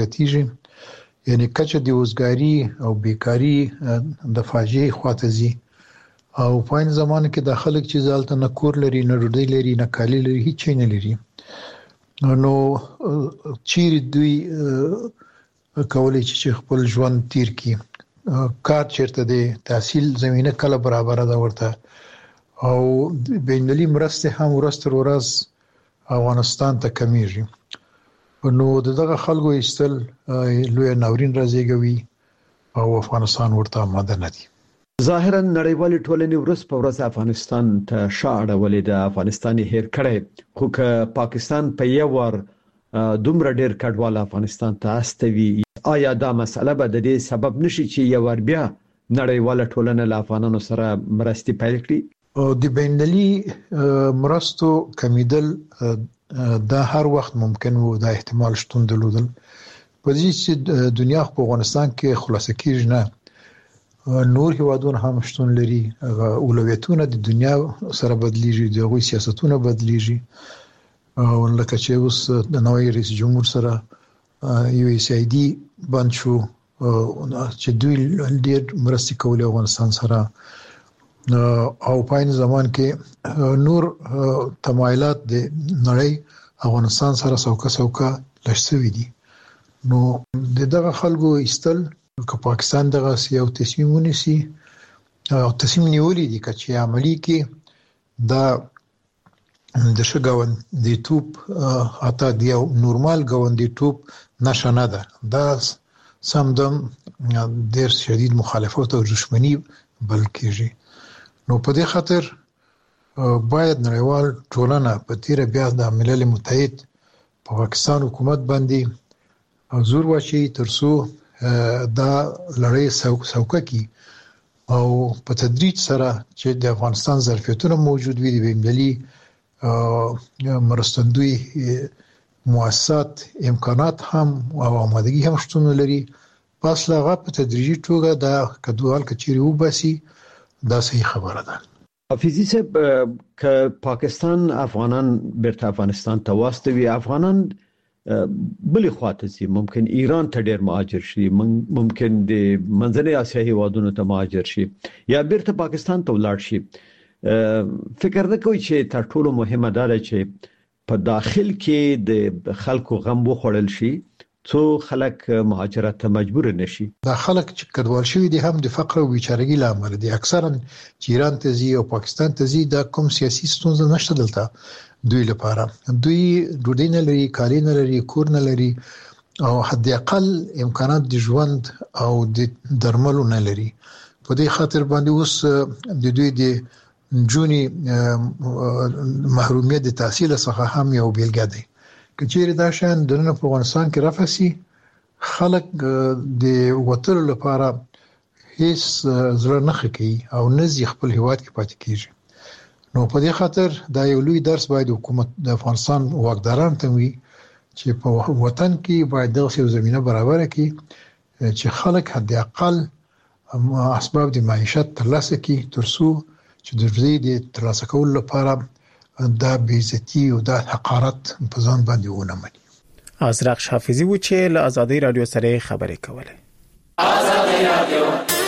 زیاتېږي، یعنی کچه د وزګاری او بیکاری د فاجعه خواته زی او په این زمانه کې د خلک چې ځالته نه کور لري نه ډوډۍ لري نه کالی لري هیڅ نه لري نو چیرې دوی کولای چې خپل ژوند تیر کړي کار چیرته دی تحصیل زمينه کله برابر ده ورته او بینالمللي مرسته هم ورستر ورځ افغانستان ته کمیږي نو دغه خلکو استل لوی ناورین راځيږي او افغانستان ورته آماده نه دي ظاهرا نړیوال ټولنې ورس په ورځ افغانستان ته شاړه ولې د افغانستاني هیر کړي خو که پاکستان په یو ور دومره ډیر کډوال افغانستان ته استوي آیا دا مسله به د دې سبب نشي چې یو ور بیا نړیوال ټولنه له افغانانو سره مرستي پیل کړي او د بینالمللي مرستو کمیدل دا هر وخت ممکن وو دا احتمال شتون درلودل په دې چې دنیا په افغانستان کې خلاصه کیږي نه نور هیوادونه هم شتون لري اولویتونه د دنیا سره بدلیږي دغه سیاستونه بدلیږي او لکه چې اوس د نوې رئیس جمهور سره یو ایس ای ډي باندې شو چې دوی ډېر مرستې کولې افغانستان سره او په این زمان کې نور تمایلات د نړۍ افغانستان سره سوکا سوکا لښتوي دي نو دغه خلکو استل که پاکستان دغه یو تصمیم ونیسي او تصمیم نیولې دي چې عملی کې دا د شګاون دی توپ اته دی نورمال ګوندی توپ نشانه ده دا سمدم ډیر شدید مخالفت او دښمنی بلکې نو په دې خاطر باید نړیوال ټولنه په تیر بیا د ملل متحد په پاکستان حکومت باندې زور واچي ترڅو دا لړۍ سوکه کی او په تدریج سره چې د افغانستان ظرفیتونه موجود وي د بینالمللي مرستندوی مؤسسات امکانات هم او آمادگی هم شتون لري پس لاغه په تدریجي توګه دا کډوال کچيري وباسي دا صحیح خبره ده حافظي صاحب ک پاکستان افغانان بیرته افغانستان ته واستوي افغانان بلې خواته سي ممکن ایران ته ډیر مهاجر شي ممکن د منځنۍ اسیا هیوادونو ته مهاجر شي یا بیرته پاکستان ته ولاړ شي فکر نه کوي چې تر ټولو مهمه ده چې په داخل کې د خلکو غم وخوړل شي څو خلک مهاجرت ته مجبور نشي دا خلک چې کډوال شوی دي هم د فقر او بیچارهګۍ لامل دي اکثرا چې ایران ته ځي او پاکستان ته ځي دا کوم سیاسي ستونزه نشته دلته دوی لپاره دوی ډوډۍ نه لري کالي نه لري کور نه لري او حد اقل امکانات د ژوند او د درملو نه لري په دې خاطر باندې اوس د دوی د جونی محرومیت د تحصیل څخه هم یو بیلګه ده کچېره دا شان د نن په افغانستان کې رافسي خلک د وټر لپاره هیڅ زړه نه خکې او نزي خپل هیواد کې پاتې کیږي نو په دې خاطر دا یو لوی درس باید حکومت د افغانستان واکداران ته وي چې په وطن کې باید دغه زمينه برابر کړي چې خلک حد اقل اسباب د معیشت ترلاسه کړي ترڅو چې د دې د ترلاسه کولو لپاره دا بیزتی او دا حقارت په ځان باندې ونه مني ازرق حافظي و چې له آزادۍ رادیو سره خبرې کوله آزادۍ رادیو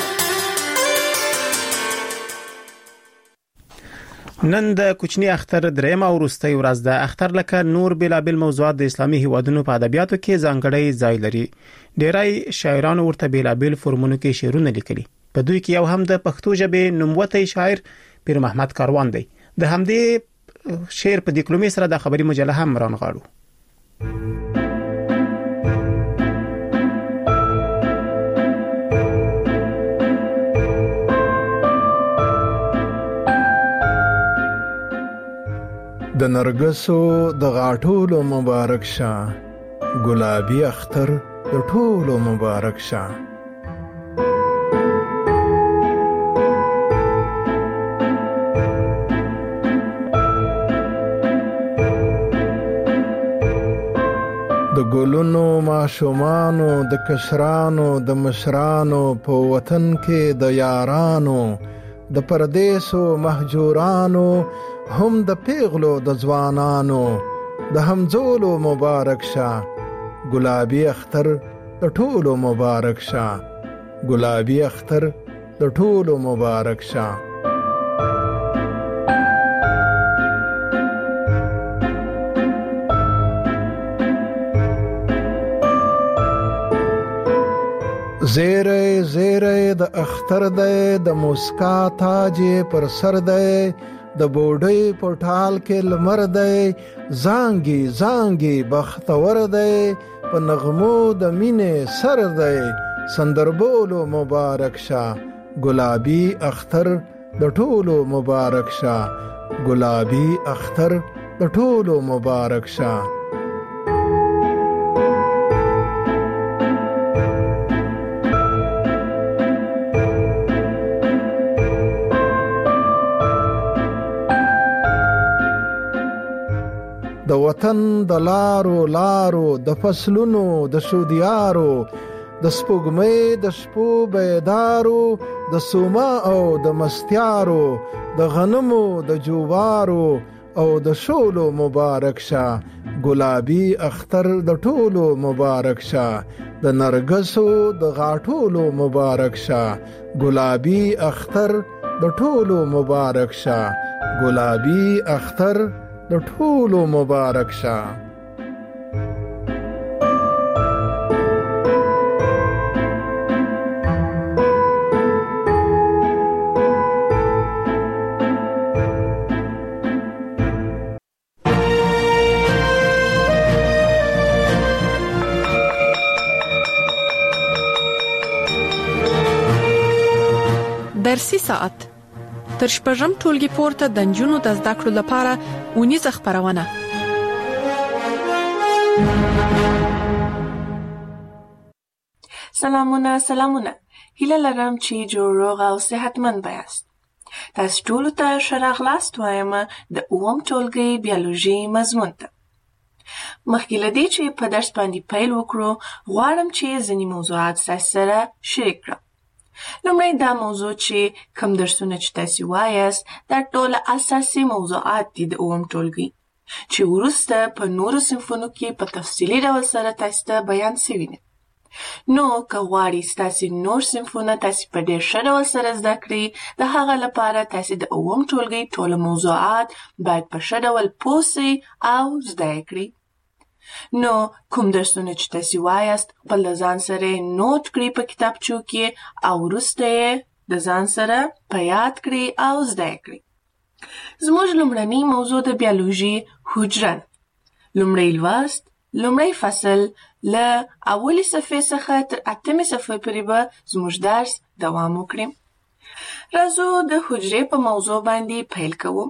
نن د کوچنی اختر درېم او وروستۍ ورځ د اختر لکه نور بلابل موضوعات د اسلامي هیوادونو په ادبیاتو کې ځانګړی ځای لري ډیری شاعرانو ورته بلابل فرمونو کې شعرونه لیکلي په دوی کې یو هم د پښتو ژبې نوموتی شاعر پیر محمد کاروان دی د همدې شعر په ډیکلومي سره د خبري مجله هم رانغاړو د نرګسو د غاټولو مبارک شه ګلابي اختر د ټولو مبارک شه د ګلونو ماشومانو د کشرانو د مشرانو په وطن کې د یارانو د پردیسو مهجورانو هم د پیغلو د ځوانانو د همزولو مبارک شه ګلابي اختر د ټولو مبارک شه ګلابي اختر د ټولو مبارک شه زیره زیره د اختر دی د مسکا تاج پر سر دی د بوډۍ په ټال کې لمر دی زانګي زانګي بختور دی په نغمو د مینې سر دی سندربولو مبارک شه ګلابي اختر د ټولو مبارک شه ګلابي اختر د ټولو مبارک شه. د وطن د لارو لارو د فصلونو د شودیارو د سپوږمۍ د شپو بیدارو د سوما او د مستیارو د غنمو د جوارو او د شولو مبارک شه ګلابي اختر د ټولو مبارک شه د نرګسو د غاټولو مبارک شه ګلابي اختر د ټولو مبارک شه ګلابي اختر د ټولو مبارک شه. درسي ساعت تر شپږم ټولګي پورته د نجونو د زده کړو لپاره ونیزه خبرونه. سلامونه سلامونه هیله لرم چې جوړ روغ او صحتمند یاست. تاسو ټول ته ښه راغلاست وایم د اووم ټولګي بیولوژي مضمون ته. مخکې له دې چې په درس باندې پیل وکړو غواړم چې ځینې موضوعات تاسو سره شریک کړم. لومړی دا موضوع چې کوم درسونه چې تاسو وایاست دا ټول اساسي موضوعات دي د اووم ټولګي چې وروسته په نورو صنفونو کې په تفصیلي ډول سره تاسو ته بیان شوي دي. نو که غواړئ تاسو نور صنفونه تاسو په ډېر ښه ډول سره زده کړئ د هغه لپاره تاسو د اووم ټولګي ټول موضوعات باید په ښه ډول پوه سئ او زده کړئ. نو کوم درسونه چې تاسو وایاست خپل د ځان سره نوٹ کړئ په کتابچو کې او وروسته یې د ځان سره په یاد کړئ او زده کړئ. زموږ لومړنی موضوع د بیولوژي حجره. لومړی لوست لومړی فصل له اولې صفحې څخه تر اتمې صفحې پورې به زموږ درس دوام وکړي. راځو د حجرې په موضوع باندې پیل کوو.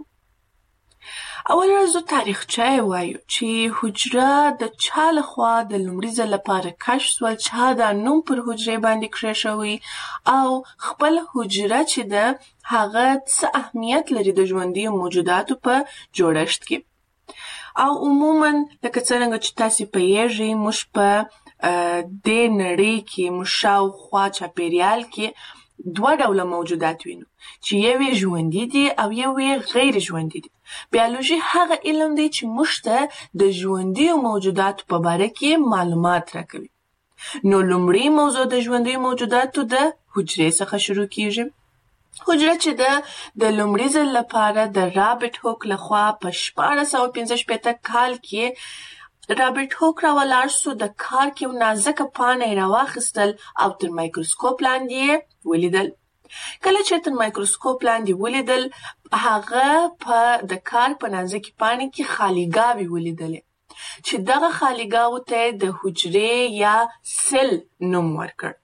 اول راځو تاریخچه وایو چې حجره د چا لخوا د لومړي ځل لپاره کشف شول، چا دا نوم پر حجرې باندې کېښوی او خپل حجره چې ده هغه څه اهمیت لري د ژوندي موجوداتو په جوړښت کې. او عموما لکه څرنګه چې تاسو پوهیږئ موږ په دې نړۍ کې موږ شاوخوا چاپیریال کې دوه ډوله موجودات وینو چې یو یې ژوندي دي او یو یې غیر ژوندي دي. بیولوژي هغه علم دی چې موږ ته د ژوندي موجوداتو په باره کې معلومات راکوي. نو لومړی موضوع د ژوندي موجوداتو د حجرې څخه شروع کیږي. حجره چې ده د لومړي ځل لپاره د رابرټ هوک لخوا په شپاړس سوه پنځه شپېته کال کې رابرټ هوک راولاړ سو. د کار کې نازکه پاڼه یې راواخیستل او تر مایکروسکوپ لاندې یې ولیدل. کله چې تر مایکروسکوپ لاندې ولیدل هغه په د کار په نازکې پاڼې کې خالیګاوې ولیدلې چې دغه خالیګاوو ته د حجرې یا سل نوم ورکړ.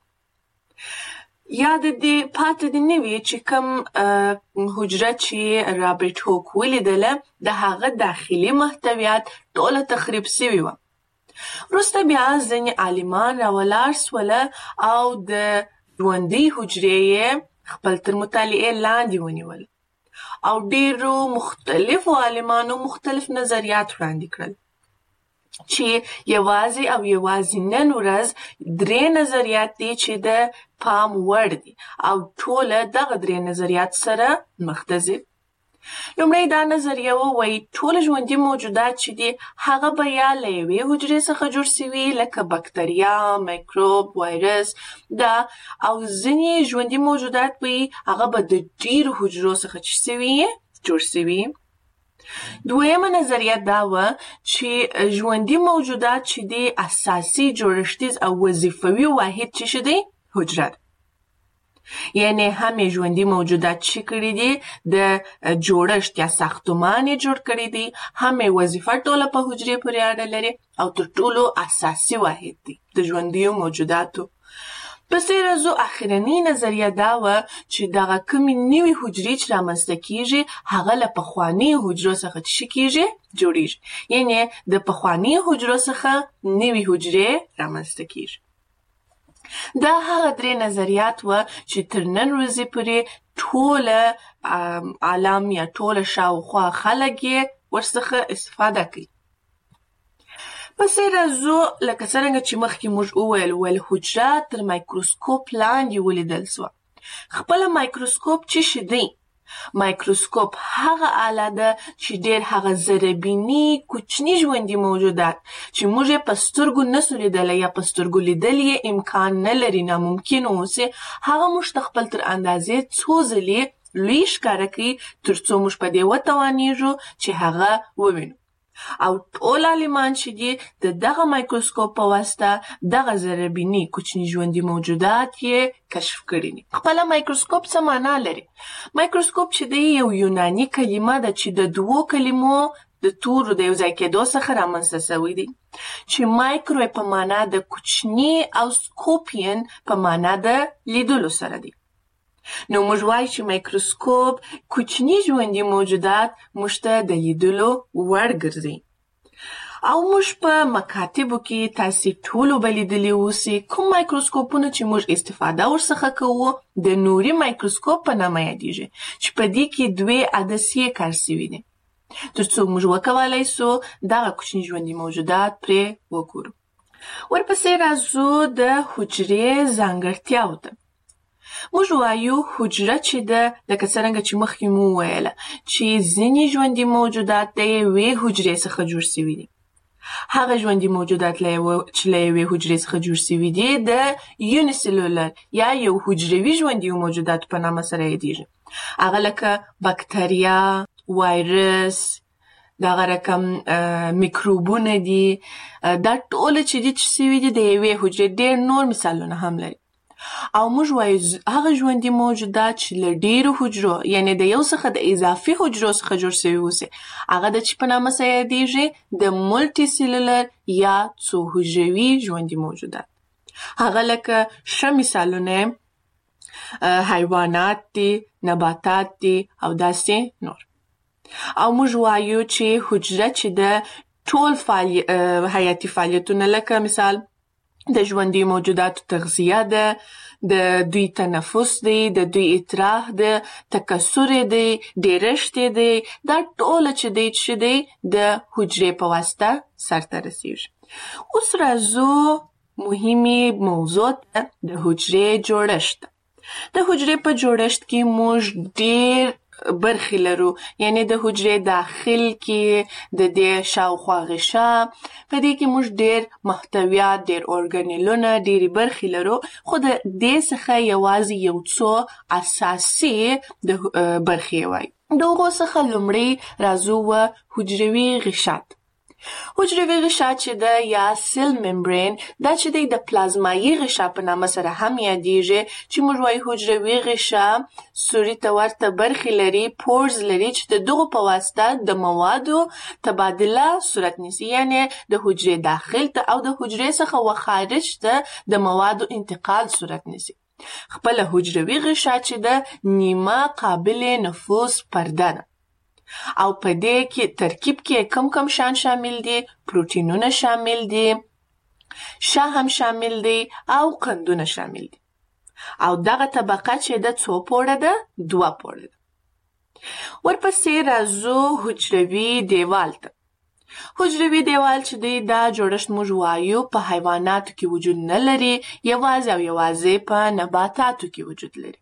یاد دې پاتې دې نه وي چې کوم حجره چې رابرټ هوک ولیدله د هغه داخلي محتویات ټوله تخریب سوي وه. وروسته بیا ځینې عالمان راولاړ سوله او د ژوندۍ حجرې یې خپل تر مطالعې لاندې ونیول او ډېرو مختلفو عالمانو مختلف نظریات وړاندې کړل چې یوازې او یوازې نن ورځ درې نظریات دي چې د پام وړ دي او ټوله دغه درې نظریات سره مخ ته ځي. لومړی دا نظریه وایي ټول ژوندي موجودات چې دي هغه به یا له یوې حجرې څخه جوړ سوي لکه بکتریا، میکروب، وایرس دا او ځینې ژوندي موجودات به هغه به د ډېرو حجرو څخه چې سوي جوړ سوي. دویمه نظریه دا وه چې ژوندي موجودات چې دي اساسي جوړښتیز او وظیفوي واحد چې شي دی حجره ده. یعنی همې ژوندي موجودات چې کړي دي د جوړښت یا ساختمان یې جوړ کړي دي، همې وظیفه ټوله په حجرې پورې اړه لري او تر ټولو اساسي واحد دی د ژوندیو موجوداتو. په څېر زو اخرنۍ نظریه دا وه چې دغه کومې نوې حجرې چې رامنځته کېږي هغه له پخوانیو حجرو څخه څه کېږي؟ جوړېږي. یعنې د پخوانیو حجرو څخه نوې حجرې رامنځته کېږي. دا هغه درې نظریات وه چې تر نن ورځې پورې ټوله عالم یا ټوله شاوخوا خلک یې ورڅخه استفاده کوي. پسې راځو لکه څرنګه چې مخکې موږ وویل ول حجره تر مایکروسکوپ لاندې ولیدل سوه. خپله مایکروسکوپ څه شی دی؟ مایکروسکوپ هغه آله ده چې ډېر هغه ذرهبیني کوچني ژوندي موجودات چې موږ یې په سترګو نسو لیدلی یا په سترګو لیدل یې امکان نه لري، ناممکن اوسي، هغه موږ ته خپل تر اندازې څو ځلې لوی ښکاره کوي تر څو موږ په دې وتوانیږو چې هغه ووینو. او ټول عالمان چې دي د دغه مایکروسکوپ په واسطه دغه ذرهبیني کوچني ژوندي موجودات یې کشف کړي دي. خپله مایکروسکوپ څه معنا لري؟ مایکروسکوپ چې دی یو یوناني کلمه ده چې د دوو کلمو د تورو د یو ځای کېدو څخه رامنځته سوی دی، چې مایکرو په معنا د کوچني او سکوپین په معنا د لیدلو سره دی. نو موږ وایو چې مایکروسکوپ کوچني ژوندي موجودات موږ ته د لیدلو وړ ګرځي. او موږ په مکاتبو کې تاسې ټولو به لیدلي اوسي کوم مایکروسکوپونه چې موږ استفاده ورڅخه کوو د نوري مایکروسکوپ په نامه یادیږي، چې په دې کې دوې عدسیې کار سوي دي تر څو موږ وکولای سو دغه کوچني ژوندي موجودات پرې وګورو. ورپسې راځو د حجرې ځانګړتیاو ته. موږ وایو حجره چې ده لکه څرنګه چې مخکې مو وویله چې ځینې ژوندي موجودات د یوې حجرې څخه جوړ سوي دي. هغه ژوندي موجودات چې له یوې حجرې څخه جوړ سوي دي د یونیسلولر یا یو حجروي ژوندي موجوداتو په نامه سره یادیږي. هغه لکه بکتریا، وایرس، دغه رقم میکروبونه دي. دا ټوله چې دي چې سوي دي د یوې حجرې. ډېر نور مثالونه هم لري. او موږ وایو هغه ژوندي موجودات چې له ډېرو حجرو یعنې د یو څخه د اضافي حجرو څخه جوړ سوي اوسي هغه د چې په نامه سره یادیږي د مولټي سیلولر یا څو حجروي ژوندي موجودات. هغه لکه ښه مثالونه حیوانات دي، نباتات دي او داسې نور. او موږ وایو چې حجره چې د ټول فعالی... حیاتي فعالیتونه لکه مثال د ژوندي موجوداتو تغذیه ده، د دوی تنفس دی، د دوی اطراح ده، تکثر دی، ډیرشت دی، دا ټول چې دی چې دی د حجرې په واسطه سرته رسیږي. اوس راځو مهمه موضوع ده د حجرې جوړښت. د حجرې په جوړښت کې موږ ډیر برخې لرو، یعنی د حجرې داخل کې د دې شاوخوا غشا په دې کې موږ ډېر محتویات، ډېر ارګانیلونه، ډېرې برخې لرو، خو د دې څخه یوازې یو څو اساسي د برخې وایي. د هغو څخه لومړی راځو و حجروي غشا. حجروي غشا چې ده یا سیل ممبرین دا چې دی د پلازمایي غشا په نامه سره هم یادیږي، چې موږ وایو حجروي غشا سوري ته ورته برخې لري، پورز لري چې د دغو په واسطه د موادو تبادله صورت نیسي، یعنی د حجرې داخل ته او د حجرې څخه وخارج ته د موادو انتقال صورت نیسي. خپله حجروي غشا چې ده نیمه قابل نفوذ پرده ده. او په دې کې ترکیب کې کم کم شان شامل دي، پروتینونه شامل دي، شا هم شامل دي او قندونه شامل دي. او دغه طبقه چې د څو پوړه ده؟ دوه پوړه ده. ورپسې راځو حجروي دیوال ته. حجروي دیوال چې دی دا جوړښت موږ وایو په حیواناتو کې وجود نه لري، یوازې او یوازې په نباتاتو کې وجود لري.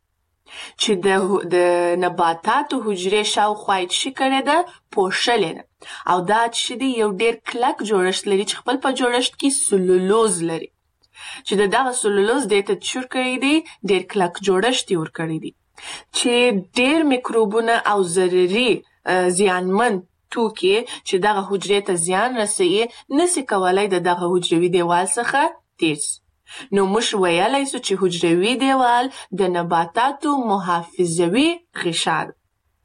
چې د د نباتاتو حجرې شاوخوا یې څه کړې ده؟ پوښلې ده. او دا چې دی یو ډېر کلک جوړښت لري چې خپل په جوړښت کې سلولوز لري، چې د دغه سلولوز دې ته څه کړی دی؟ ډېر کلک جوړښت یې ورکړی دی چې ډېر میکروبونه او ضرري زیانمن توکي چې دغه حجرې ته زیان رسوي نسي کولای د دغه حجروي دیوال څخه تیر. نو موږ ویلای سو چې حجروي دیوال د نباتاتو محافظوي غشا ده.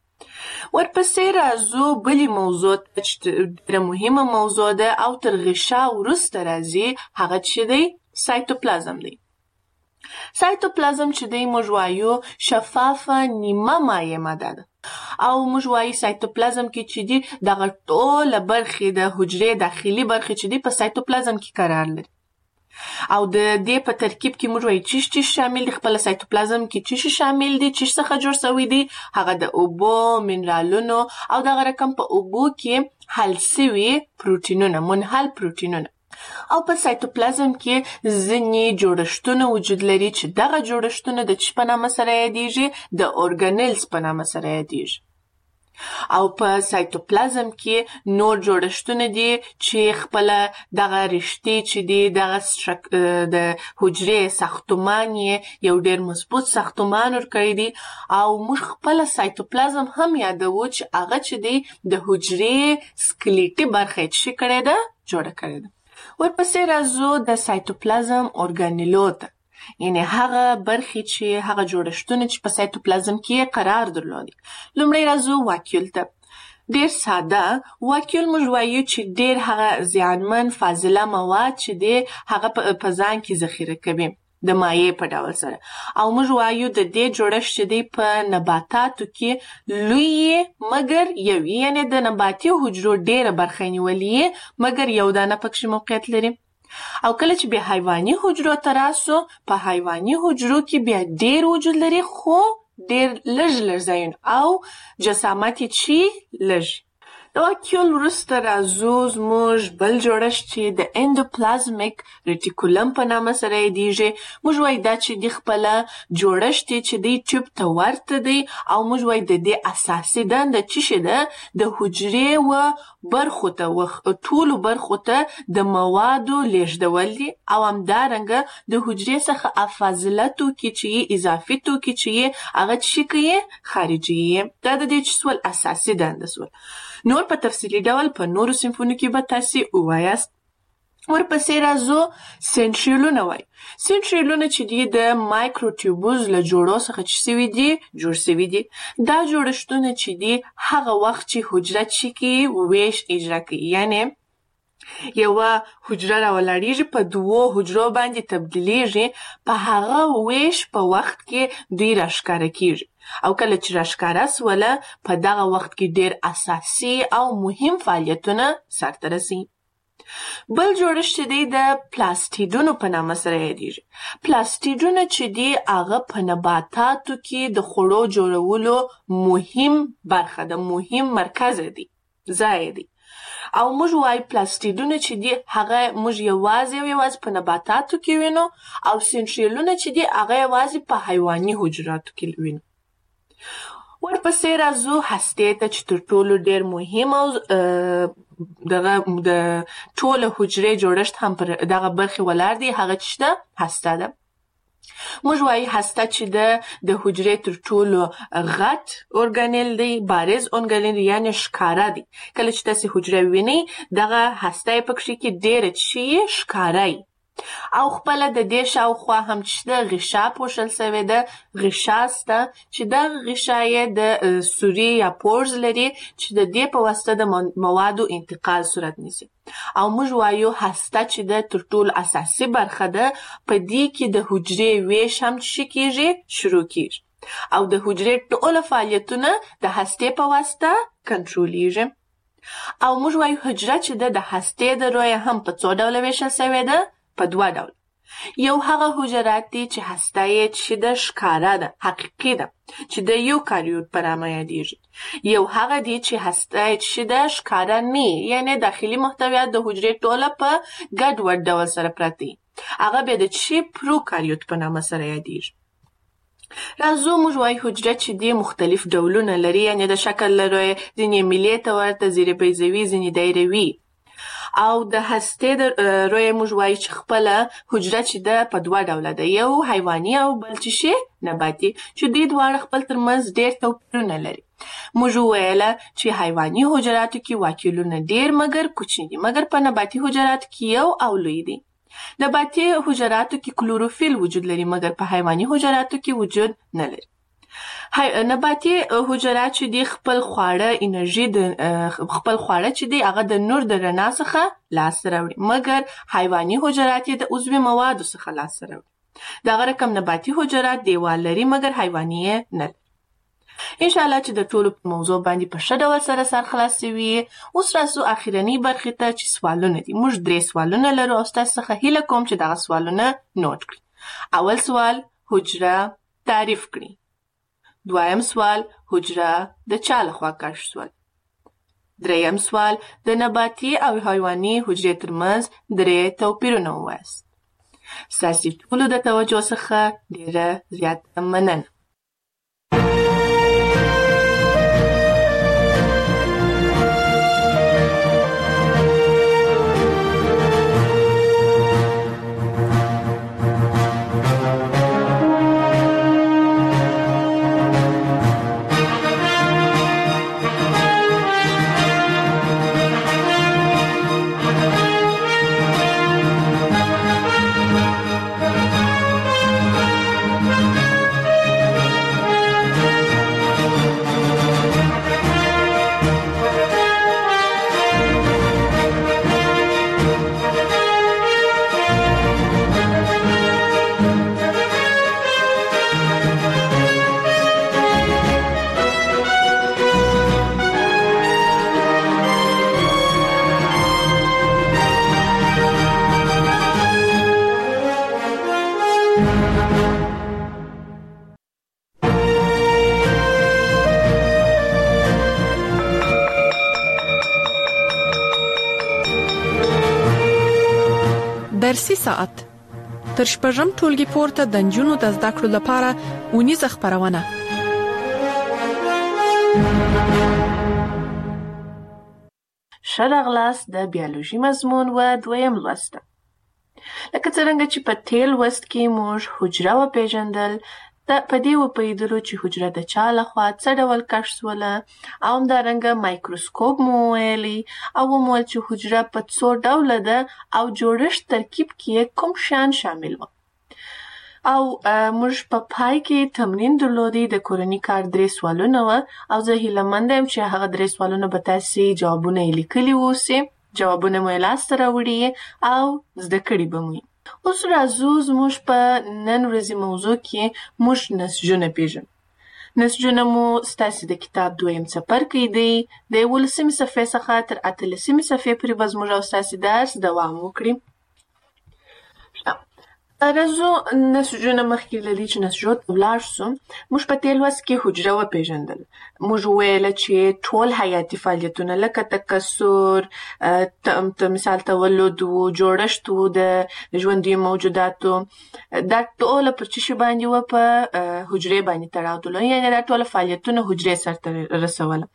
ورپسې راځو بلې موضوع ته چې ډېره مهمه موضوع ده او تر غشا وروسته راځي، هغه چې دی سایتوپلازم دی. سایتوپلازم چې دی موږ وایو شفافه نیمه مایع ماده ده او موږ وایو سایتوپلازم کې چې دی دغه ټوله برخې د حجرې داخلي برخې چې دی په سایتوپلازم کې قرار لري او د دې په ترکیب کې موږ وایو چې چې شامل دي. خپل سایتوپلازم کې چې شامل دي، چې څخه جوړ شوی دی، هغه د اوبو، منرالونو او دغه رقم په اوبو کې حل شوي پروتینونه، منحل پروتینونه. او په سایتوپلازم کې ځینې جوړښتونه وجود لري چې دغه جوړښتونه د چی په نامه سره یادیږي؟ د اورګانلز په نامه سره یادیږي. او په سایتوپلازم کې نور جوړښتونه دي چې خپل دغه رشتې چې دي دغه د حجرې ساختمان یو ډېر مضبوط ساختمان ورکړی دی او موږ خپل سایتوپلازم هم یادوو چې هغه چې دی د حجرې سکلیټي برخه چې کړی ده جوړه کړی ده. ورپسې راځو د سایتوپلازم اورګانیلو ته، یعنی هغه برخې چې هغه جوړښتونه چې په سایتوپلازم کې قرار درلودي. لومړی راځو واکیول ته. ډېر ساده واکیول موږ وایو چې ډېر هغه زیانمن فاضله مواد چې دی هغه په ځان کې ذخیره کوي د مایع په ډول سره. او موږ وایو د دې جوړښت چې دی په نباتاتو کې لوی مګر یو، یعنی د نباتي حجرو ډېره برخه نیولې مګر یو دانه پکې موقعیت لري. او کله چې بیا حیواني حجرو ته راسو، په حیواني حجرو کې بیا ډېر وجود لري خو ډېر لږ لږ ځایونه او جسامت یې چې لږ. د واکیول وروسته راځو زموږ بل جوړښت چې د اندوپلازمیک ریټیکولم په نامه سره یادیږي. موږ وایو دا چې د خپله جوړښت چې دی ټیوب ته ورته دی او موږ وایو د دې اساسي دنده چې شي ده د حجرې و برخو ته ټولو برخو ته د موادو لیږدول دي او همدارنګه د حجرې څخه افاضله توکي چې یې اضافي توکي چې یې هغه چې کوي خارجي یې. دا د دې چې سول اساسي دنده سول. نور په تفصیلي ډول په نورو صنفونو کې به تاسې ووایاست. ورپسې راځو سنټریولونه وایي. سنټریولونه چې دي د مایکروټیوبوز له جوړو څخه چې سوي دي جوړ سوي دي. دا جوړښتونه چې دي هغه وخت چې حجره چې کوي ویش اجرا کوي، یعنی یوه حجره راولاړیږي په دوو حجرو باندې تبدیلیږي، په هغه ویش په وخت کې دوی راښکاره کیږي او کله چې راښکاره سوله په دغه وخت کې ډېر اساسي او مهم فعالیتونه سرته رسي. بل جوړښت چې دی د پلاستیډونو په نامه سره یادیږي. پلاستیډونه چې دی هغه په نباتاتو کې د خوړو جوړولو مهم برخه ده، مهم مرکز دی، ځای دی. او موږ وایو پلاستیډونه چې دی هغه موږ یوازې او یوازې په نباتاتو کې وینو او سنټریولونه چې دی هغه یوازې په حیواني حجراتو کې وینو. ورپسې راځو هستې ته چې تر ټولو ډېر مهم او دغه د ټوله حجرې جوړښت هم پر دغه برخې ولاړ دی، هغه چې ده هسته ده. موږ وایو هسته چې ده د حجرې تر ټولو غټ اورګانیل دی، بارز اورګانیل یعنی ښکاره دی. کله چې تاسې حجره وینئ دغه هسته یې پکښې کې ډېره چې ښکاره یي او خپله د دې شاوخوا هم چې د غشا پوښل سوې ده، غشا سته چې دغه غشا یې د سوري یا پورز لري چې د دې په واسطه د موادو انتقال صورت نیسي. او موږ وایو هسته چې ده تر ټولو اساسي برخه ده، په دې کې د حجرې ویش هم چې کیږي شروع کیږي او د حجرې ټول فعالیتونه د هستې په واسطه کنټرولیږي. او موږ وایو حجره چې ده د هستې د رویه هم په څو ډوله ویشل سوې ده؟ په دوه ډول. یو هغه حجرات دي چې هسته یې چې ده ښکاره ده، حقیقي ده، چې د یوکاریوت په نامه یادیږي. یو هغه دي چې هسته یې چې ده ښکاره نه، یعنی داخلي محتویات د حجرې ټوله په ګډ وډ ډول سره پراته دي، هغه بیا د چې پروکاریوت په نامه سره یادیږي. راځو موږ وایو حجره چې دي مختلف ډولونه لري، یعنی د شکل له رویې ځینې میلې ته ورته، ځینې بیضوي، ځینې دایروي. او د هستې د رویې موږ وایو چې خپله حجره چې ده په دوه ډوله ده، یو حیواني او بل چې شي نباتي، چې دوی دواړه خپل ترمنځ ډېر توپیرونه لري. موږ وویله چې حیواني حجراتو کې واکیولونه ډېر مګر کوچني دي، مګر په نباتي حجراتو کې یو او لوی دي. نباتي حجراتو کې کلوروفیل وجود لري مګر په حیواني حجراتو کې وجود نه لري. نباتي حجرات چې دی خپل خواړه انرژي د خپل خواړه چې دی هغه د نور د رڼا څخه لاس راوړي مګر حیواني حجرات د عضوي موادو څخه لاس راوړي. دا رقم نباتي حجرات دیوال لري مګر حیواني نه لري. ان شاء الله چې د ټولو په موضوع باندې په ښه ډول سره سر خلاصوي. اوس راځو اخیرنی برخې ته چې سوالونه دي. موږ درې سوالونه لرو او تاسو څخه هیله کوم چې دغه سوالونه نوٹ کړئ. اول سوال حجره تعریف کړئ. دویم سوال حجره د چا لخوا کشف شول. دریم سوال د نباتي او حیواني حجرې ترمنځ درې توپیرونه ووایاست. ستاسو ټولو د توجه څخه ډیره زیاته مننه. درسي ساعت تر شپږم ټولګي پورته د نجونو د زده کړو لپاره ونیزه خبرونه. ښه راغلاست د بیولوژي مضمون و دویم لوست. لکه څنګه چې په تیر لوست کې موږ حجره وپېژندل، په دې وپوهېدلو چې حجره د چا لخوا څه ډول کشف شوله او همدارنګه مایکروسکوپ مو وویلي او ومویل چې حجره په څو ډوله ده او جوړښت ترکیب کې کوم شیان شامل وو. او موږ په پای کې تمرین درلودی د کورني کار درې سوالونه و او زه هیله مند یم چې هغه درې سوالونه به تاسې جوابونه یې لیکلي اوسئ، جوابونه مو یې لاسته راوړي او زده کړي به مو. اوس راځو زموږ په نن ورځې موضوع کې موږ نسجونه پیژنو. نسجونه مو ستاسې د کتاب دویم څپرکی دی. د یولسمې صفحې څخه تر اتلسمې صفحې پورې به زموږ او ستاسې درس دوام وکړي. راځو نسجونه مخکې له دې چې نسجو ته ولاړ شو، موږ په تېر لوست کې حجره وپېژندل. موږ وویله چې ټول حیاتي فعالیتونه لکه تکثر، مثال تولد و، جوړښت و د ژوندیو موجوداتو، دا ټوله پر څه شي باندې وه؟ په حجرې باندې تړاو درلود، یعنې دا ټوله فعالیتونه حجرې سرته رسوله.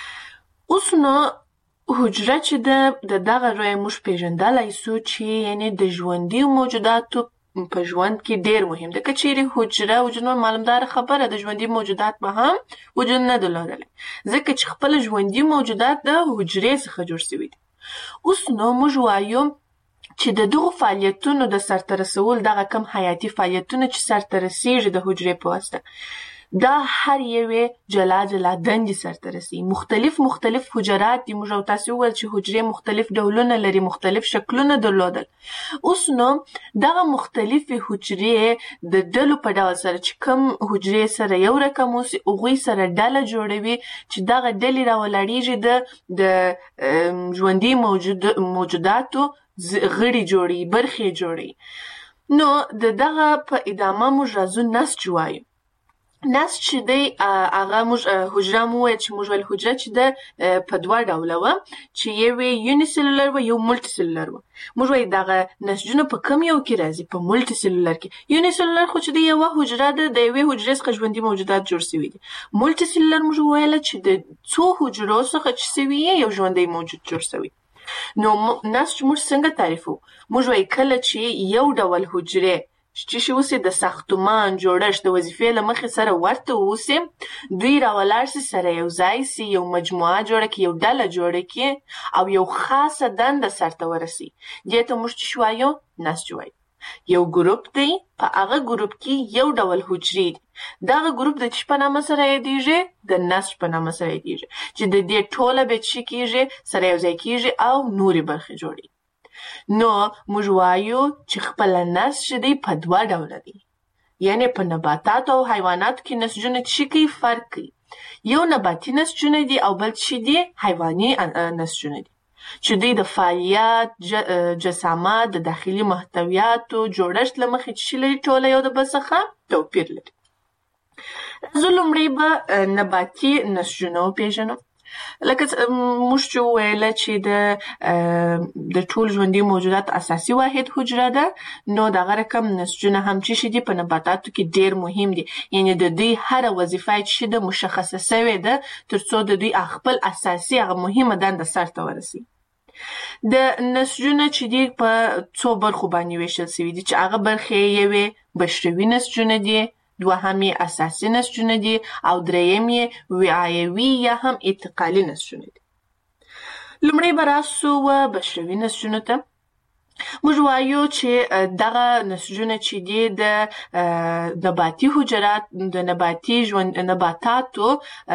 اوس نو حجره چې ده د دغه رویه موږ پېژندلی سو چې یعنې د ژوندیو موجوداتو په ژوند کې ډیر مهم ده. که چیرې حجره وجود معلومداره خبره د ژوندي موجودات به هم وجود نه درلودلی، ځکه چې خپل ژوندي موجودات د حجرې څخه جوړ شوي دي. اوس نو موږ وایو چې د دغو فعالیتونو د سرته رسول دغه کم حیاتي فعالیتونه چې سرته رسیږي د حجرې په واسطه، دا هر یوې جلا جلا دندې سرته رسي. مختلف مختلف حجرات دي. موږ او تاسې وویل چې حجرې مختلف ډولونه لري، مختلف شکلونه درلودل. اوس نو دغه مختلفې حجرې د ډلو په ډول سره چې کوم حجرې سره یو رقم اوسي هغوی سره ډله جوړوي چې دغه ډلې راولاړېږي د ژوندي موجوداتو غړي جوړي، برخې جوړي. نو د دغه په ادامه موږ راځو نسج وایو. نسج چې دی هغه موږ حجره مو وویل چې موږ ویل حجره چې ده په دوه ډوله وه، چې یو یې یوني سلولر وه، یو ملټي سلولر وه. موږ وایو دغه نسجونه په کوم یو کې راځي؟ په ملټي سلولر کې. یوني سلولر خو چې د یوه حجره ده، د یوې حجرې څخه ژوندي موجودات جوړ شوي دي. ملټي سلولر موږ وویله چې د څو حجرو څخه چې شوي یو ژوندی موجود جوړ شوی. نو نسج موږ څنګه تعریفوو؟ موږ وایو کله چې یو ډول حجرې چې شي اوسي د ساختمان جوړښت د وظیفې له مخې سره ورته اوسي، دوی راولاړ سي، سره یو ځای سي، یو مجموعه جوړه کړي، یو ډله جوړه کړي او یو خاصه دنده سرته ورسي. دې ته موږ چې وایو نسج وایي. یو ګروپ دی، په هغه ګروپ کې یو ډول حجرې دي. دغه ګروپ د چی په نامه سره یادیږي؟ د نسج په نامه سره یادیږي، چې د دې ټوله به چی کیږي؟ سره یو ځای کیږي او نورې برخې جوړي. نو موږ وایو چې خپل نسج دی په دوه ډوله دی، یعنی په نباتاتو او حیواناتو کې نسجونه چی کوي؟ فرق کوي. یو نباتي نسجونه دي او بل چی دي؟ حیواني نسجونه دي، چې دوی د فعالیت، جسامت، د داخلي محتویاتو جوړښت له مخې چې لري ټوله یو د بل څخه توپیر لري. زه لومړی به نباتي نسجونه وپېژنم. لکه موږ چې وویله چې د د ټول ژوندي موجودات اساسي واحد حجره ده، نو دغه رقم نسجونه هم چې شي دي په نباتاتو کې ډېر مهم دي، یعنی د دوی هره وظیفه چې ده مشخصه سوې ده تر څو د دوی خپل اساسي هغه مهمه دنده سرته ورسي. د نسجونه چې دي په څو برخو باندې ویشل سوي دي، چې هغه برخې یوې بشروي نسجونه دي، دوهم یې اساسي نسجونه دي او دریم یې وعایوي یا هم انتقالي نسجونه دي. لومړی به راسو بشروي نسجونو ته. موږ وایو چې دغه نسجونه چې دي د نباتي حجرات، د نباتي ژوند نباتاتو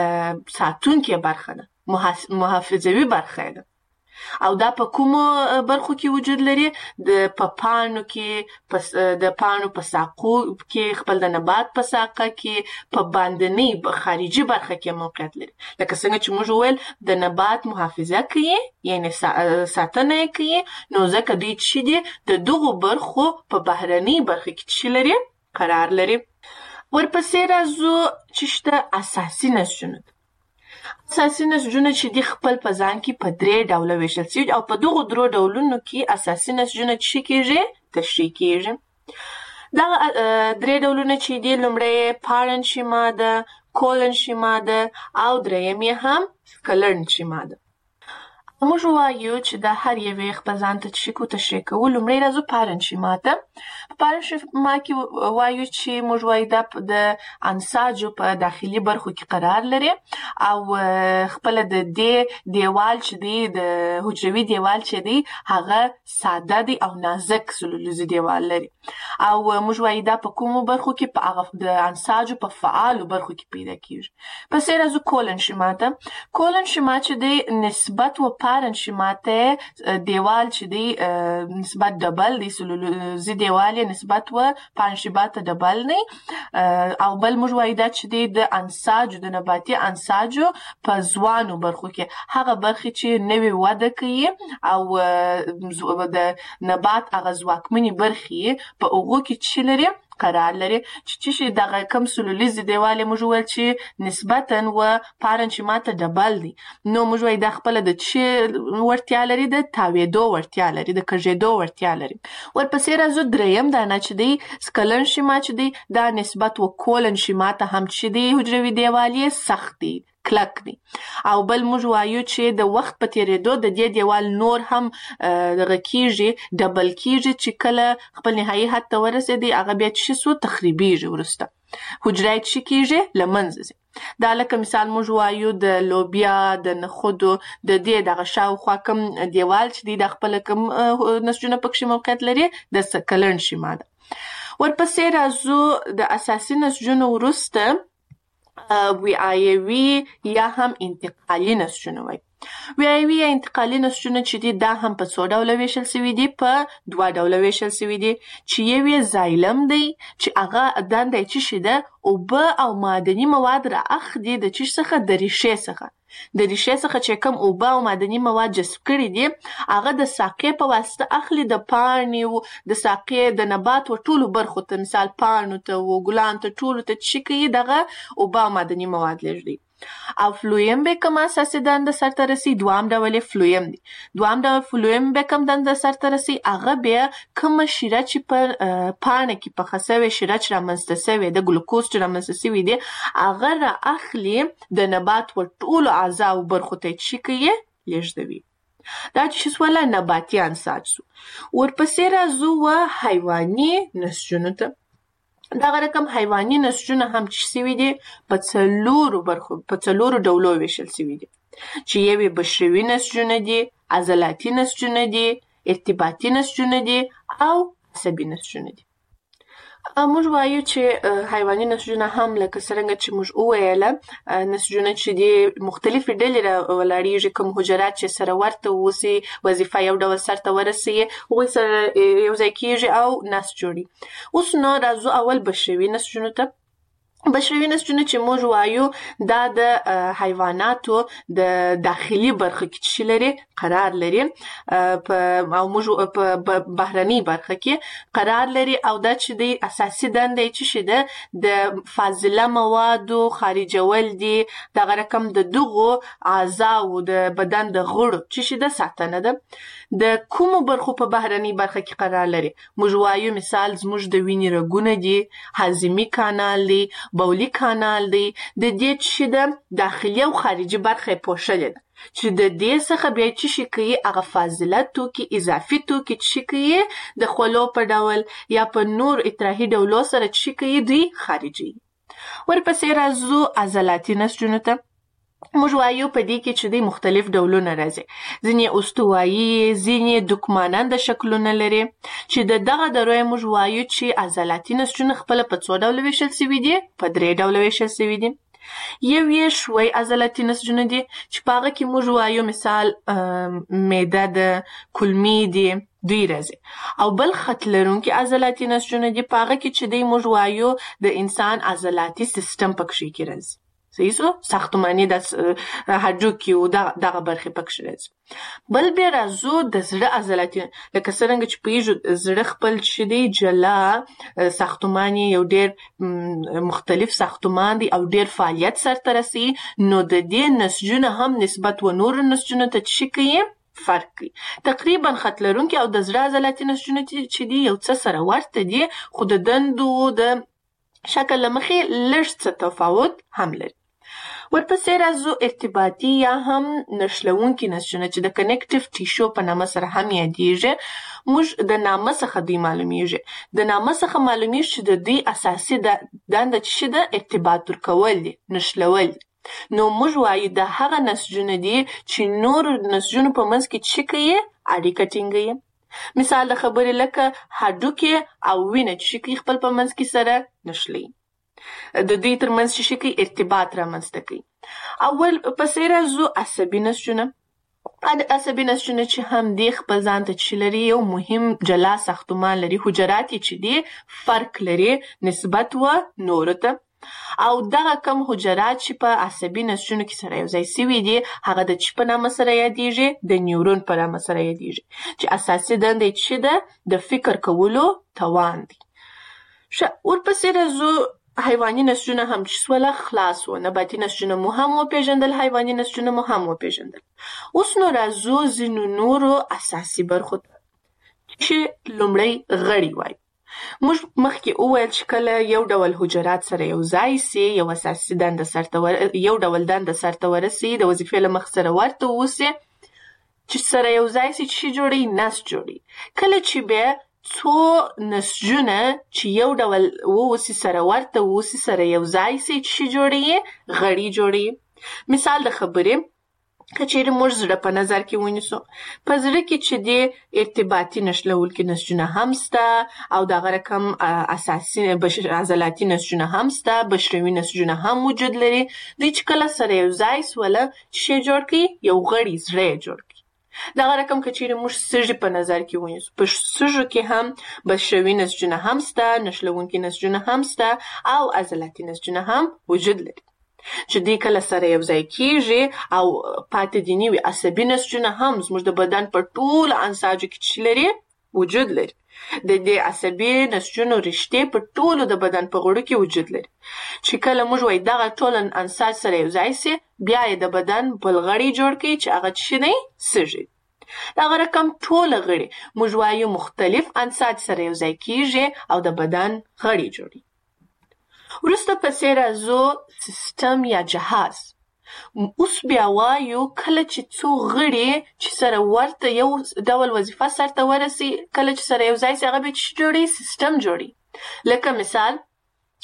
ساتونکې برخه ده، محافظوي برخه ده. او دا په کومو برخو کې وجود لري؟ د په پاڼو کې، د پاڼو په ساقو کې، خپل د نبات په ساقه کې، په باندنۍ خارجي برخه کې موقعیت لري. لکه څنګه چې موږ وویل د نبات محافظه کوي، یعنی ساتنه یې کوي، نو ځکه دوی چې دي د دغو برخو په بهرنۍ برخه کې چې لري قرار لري. ورپسې راځو چې شته اساسي نسجونه. اساسي نسجونه چې دي خپل په ځان کې په درې ډوله ویشل سوي او په دغو درو ډولونو کې اساسي نسجونه چې کیږي؟ تشریح کیږي. دغه درې ډولونه چې دي، لومړی پارنشي ماده، کولنشي ماده او دریم یې هم سکلرنشي ماده. موږ وایو چې د هر یوې خپل ځان ته چې کو تشریح کوو. لومړی راځو پارنشي ماده. په پارنشي ماده کې وایو چې موږ وایو دا د انساجو په داخلي برخو کې قرار لري او خپل د دې دیوال چې دی، د حجروي دیوال چې دی، هغه ساده دی او نازک سلولوزي دیوال لري. او موږ وایو دا په کومو برخو کې؟ په هغه د انساجو په فعالو برخو کې پیدا کیږي. پسې راځو کولنشي ماده. کولنشي ماده چې دی نسبت و پارنشي ماده دیوال چې دی نسبت ډبل دی، سلولوزي دیوال یې نسبت و پارنشي ماده ډبل نه. او بل موږ وایو دا چې دی د انساجو، د نباتي انساجو په ځوانو برخو کې، هغه برخې چې نوې وده کوي او د نبات هغه ځواکمنې برخې په هغو کې چې لري قرار لري، چې چې دغه کم سلولیزي دیوال موږ ویل چې نسبتاً و پارنشي ماده ډبل دی، نو موږ وایو دا خپله د چې وړتیا لري؟ د تاویدو وړتیا لري، د کږېدو وړتیا لري. ورپسې راځو دریم دانه چې دی سکلرنشي ماده چې دی، دا نسبت و کولنشي ماده هم چې دی حجروي دیوال یې سخت دی، کلک دی. او بل موږ وایو چې د وخت په تیریدو د دې دیوال نور هم دغه کیږي، ډبل کیږي، چې کله خپل نهایي حد ته ورسېدي هغه بیا چې سو تخریبیږي، وروسته حجره یې چې کیږي له منځه ځي. دا لکه مثال موږ وایو د لوبیا، د نخودو، د دې دغه شاوخوا کوم دیوال چې دی د خپل کوم نسجونه پکښې موقعیت لري، د سکلرنشي ماده. ورپسې راځو د اساسي نسجونو وروسته وعایوي یا هم انتقالي نسجونه وایي. وعایوي یا انتقالي نسجونه چې دي دا هم په څو ډوله ویشل سوي دي؟ په دوه ډوله ویشل سوي دي، چې یو یې زایلم دی چې هغه دنده یې څه شي ده؟ اوبه او معدني مواد را اخلي د څه څخه؟ د ریښې څخه. د ریښې څخه چې کوم اوبه او معدني مواد جذب کړي دي هغه د ساقې په واسطه اخلي، د پاڼې د ساقې د نبات و ټولو برخو ته، مثال پاڼو ته و ګلانو ته، ټولو ته چې کوي دغه اوبه او معدني مواد لېږدي. او فلویم به کوم اساسي دنده سرته رسي؟ دوام ډول یې فلویم دی. دوام ډول فلویم به کوم دنده سرته رسي؟ هغه بیا کومه شیره چې په پاڼه کې پخه سوې، شیره چې رامنځته سوې ده، ګلوکوز چې رامنځته سوی دی، هغه را اخلي د نبات و ټولو اعضاو برخو ته چې کوي لېږدوي. دا چې سوله نباتي انساج سو. ورپسې راځو و حیواني نسجونو ته. دغه رقم حیواني نسجونه هم چې سوي دي په څلورو برخو، په څلورو ډولو ویشل سوي دي، چې یوې بشروي نسجونه دي، عضلاتي نسجونه دي، ارتباطي نسجونه دي او عصبي نسجونه دي. موږ وایو چې حیواني نسجونه هم لکه څرنګه چې موږ وویله نسجونه چې دي مختلفې ډلې راولاړېږي، کوم حجرات چې سره ورته اوسي وظیفه یو ډول سرته ورسوي هغوی سره یو ځای کېږي او نسج جوړي. اوس نو راځو اول بشري نسجونو ته. بشري نسجونه چې موږ وایو دا د حیواناتو د داخلي برخه کې چې لري قرار لري او موږ په بهرني برخه کې قرار لري او دا چې د اساسي دنده یې چې ده د فاضله موادو خارجول دي، دغه رقم د دغو اعضاو د بدن د غړو چې ده ساتنه ده. د کومو برخو په بهرني برخه کې قرار لري؟ موږ وایو مثال زموږ د وینې رګونه دي، هاضمي کانال دی، بولی کانال دی، د دې چې د داخلي او خارجي برخه پوښلې ده چې د دې څخه بیا چې شي کوي هغه فاضله توکي اضافي توکي چې کوي د خولو په ډول یا په نور اطراحي ډولو سره چې کوي دوی خارجي. ورپسې راځو عضلاتي نسجونو ته. موږ وایو په دې کې چې د مختلف ډولونه راځي، ځینې استوایي، ځینې دوکماننده شکلونه لري چې د دغه دروي موږ وایو چې عضلاتي نسجونه خپل په څو ډول ویشل شوي دي؟ په درې ډول ویشل شوي دي. یو یې شوي عضلاتي نسجونه دي چې په هغه کې موږ وایو مثال معده ده، کولمې دي، دوی راځي. او بل خط لرونکي عضلاتي نسجونه دي په هغه کې چې دی موږ وایو د انسان عضلاتي سیستم پکښې کې راځي. صحیح سو ساختماني د هډوکي او دغه برخې پکښې راځي. بل بیا راځو د زړه عضلاتي، لکه څرنګه چې پوهېږو زړه خپل چې دی جلا ساختمان یو ډېر مختلف ساختمان دی او ډېر فعالیت سرته رسوي، نو د دې نسجونه هم نسبت و نورو نسجونو ته چې کوي فرق کوي. تقریبا خط لرونکي او د زړه عضلاتي نسجونه چې دي یو څه سره ورته دي، خو د دندو د شکل له مخې لږ څه تفاوت هم لري. ورپسې راځو ارتباطي یا هم نښلونکي نسجونه چې د کنیکټیو ټیشو په نامه سره هم یادېږي. موږ د نامه څخه دوی معلومیږي د نامه څخه معلومیږي چې د دوی اساسي دنده چې ده ارتباط ورکول دي، نښلول دي. نو موږ وایو د هغه نسجونه دي چې نور نسجونو په منځ کې چې کوي اړیکه ټینګوي. مثال د خبرې لکه هډوکي او وینه چې کوي خپل په منځ کې سره نښلي، د دوی ترمنځ چې کوي ارتباط رامنځته کوي. اول پسې راځو عصبي نسجونه. عصبي نسجونه چې هم دی خپل ځان ته چې لري یو مهم جلا ساختمان لري، حجرات چې دی فرق لري نسبت و نورو ته، او دغه کم حجرات چې په عصبي نسجونو کې سره یو ځای سوي دي هغه د چې په نامه سره یادېږي، د نیورون په نامه سره یادېږي، چې اساسي دنده یې چې ده د فکر کولو توان دی. ورپسې راځو حیواني نسجونه هم چې سوله خلاص و، نباتي نسجونه مو هم وپېژندل، حیواني نسجونه مو هم وپېژندل. اوس نو راځو ځینو نورو اساسي برخو ته چې لومړی غړي وایي. موږ مخکې وویل چې کله یو ډول حجرات سره یو ځای سي، یو اساسي دنده سرته ور... یو ډول دنده سرته ورسي، د وظیفې له مخ سره ورته اوسي، چې سره یو ځای سي چې جوړي نسج جوړي. کله چې بیا څو نسجونه چې یو ډول اوسي سره ورته اوسي سره یو ځای سي چې جوړي غړي جوړي. مثال د خبرې که چیرې موږ زړه په نظر کې ونیسو، په زړه کې چې دی ارتباطي نښلونکي نسجونه هم سته او دغه رقم اساسي عضلاتي نسجونه هم سته، بشروي نسجونه هم وجود لري. دوی چې کله سره یو ځای سوله چې جوړ کړي یو غړی زړه یې جوړ کړي. دغه رقم که چیرې موږ سږي په نظر کې ونیسو، په سږو کې هم بشروي نسجونه هم سته، نښلونکي نسجونه هم سته او عضلاتي نسجونه هم وجود لري چې دوی کله سره یو ځای کېږي او پاتې دي نوي عصبي نسجونه هم زموږ د بدن په ټولو انساجو کې چې لري وجود لري. د دې عصبي نسجونو رشتې په ټولو د بدن په غړو کې وجود لري چې کله موږ وایو دغه ټول انساج سره یو ځای سي، بیا یې د بدن بل غړی جوړ کړي چې هغه چې دی سږي. دغه رقم ټول غړي موږ وایو مختلف انساج سره یو ځای کېږي او د بدن غړي جوړي. وروسته پسې راځو سیستم یا جهاز. اوس بیا وایو کله چې څو غړي چې سره ورته یو ډول وظیفه سرته ورسي، کله چې سره یو ځای سي هغه بیا چې جوړي سیستم جوړي. لکه مثال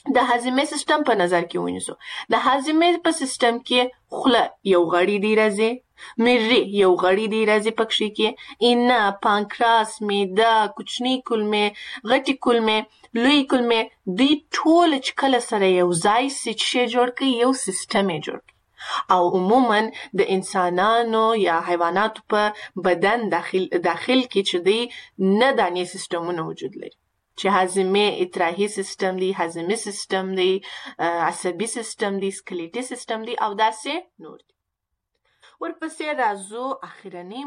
د هاضمې سیستم په نظر کې ونیسو. د هاضمې په سیستم کې خوله یو غړی دی راځي، مری یو غړی دی راځي پکې کې، اینا، پانکراس، معده، کوچنی کولمې، غټي کولمې، لوی کولمې، دوی ټول چې کله سره یو ځای سي چې جوړ کوي یو سیستم یې جوړ کوي. او عموما د انسانانو یا حیواناتو په بدن داخل داخل کې چې دی نه دانې سیستمونه وجود لري، چې هاضمې اطراحي سیستم دی، هاضمې سیستم دی، عصبي سیستم دی، سکلیټي سیستم دی او داسې نور دي. ورپسې راځو اخرنی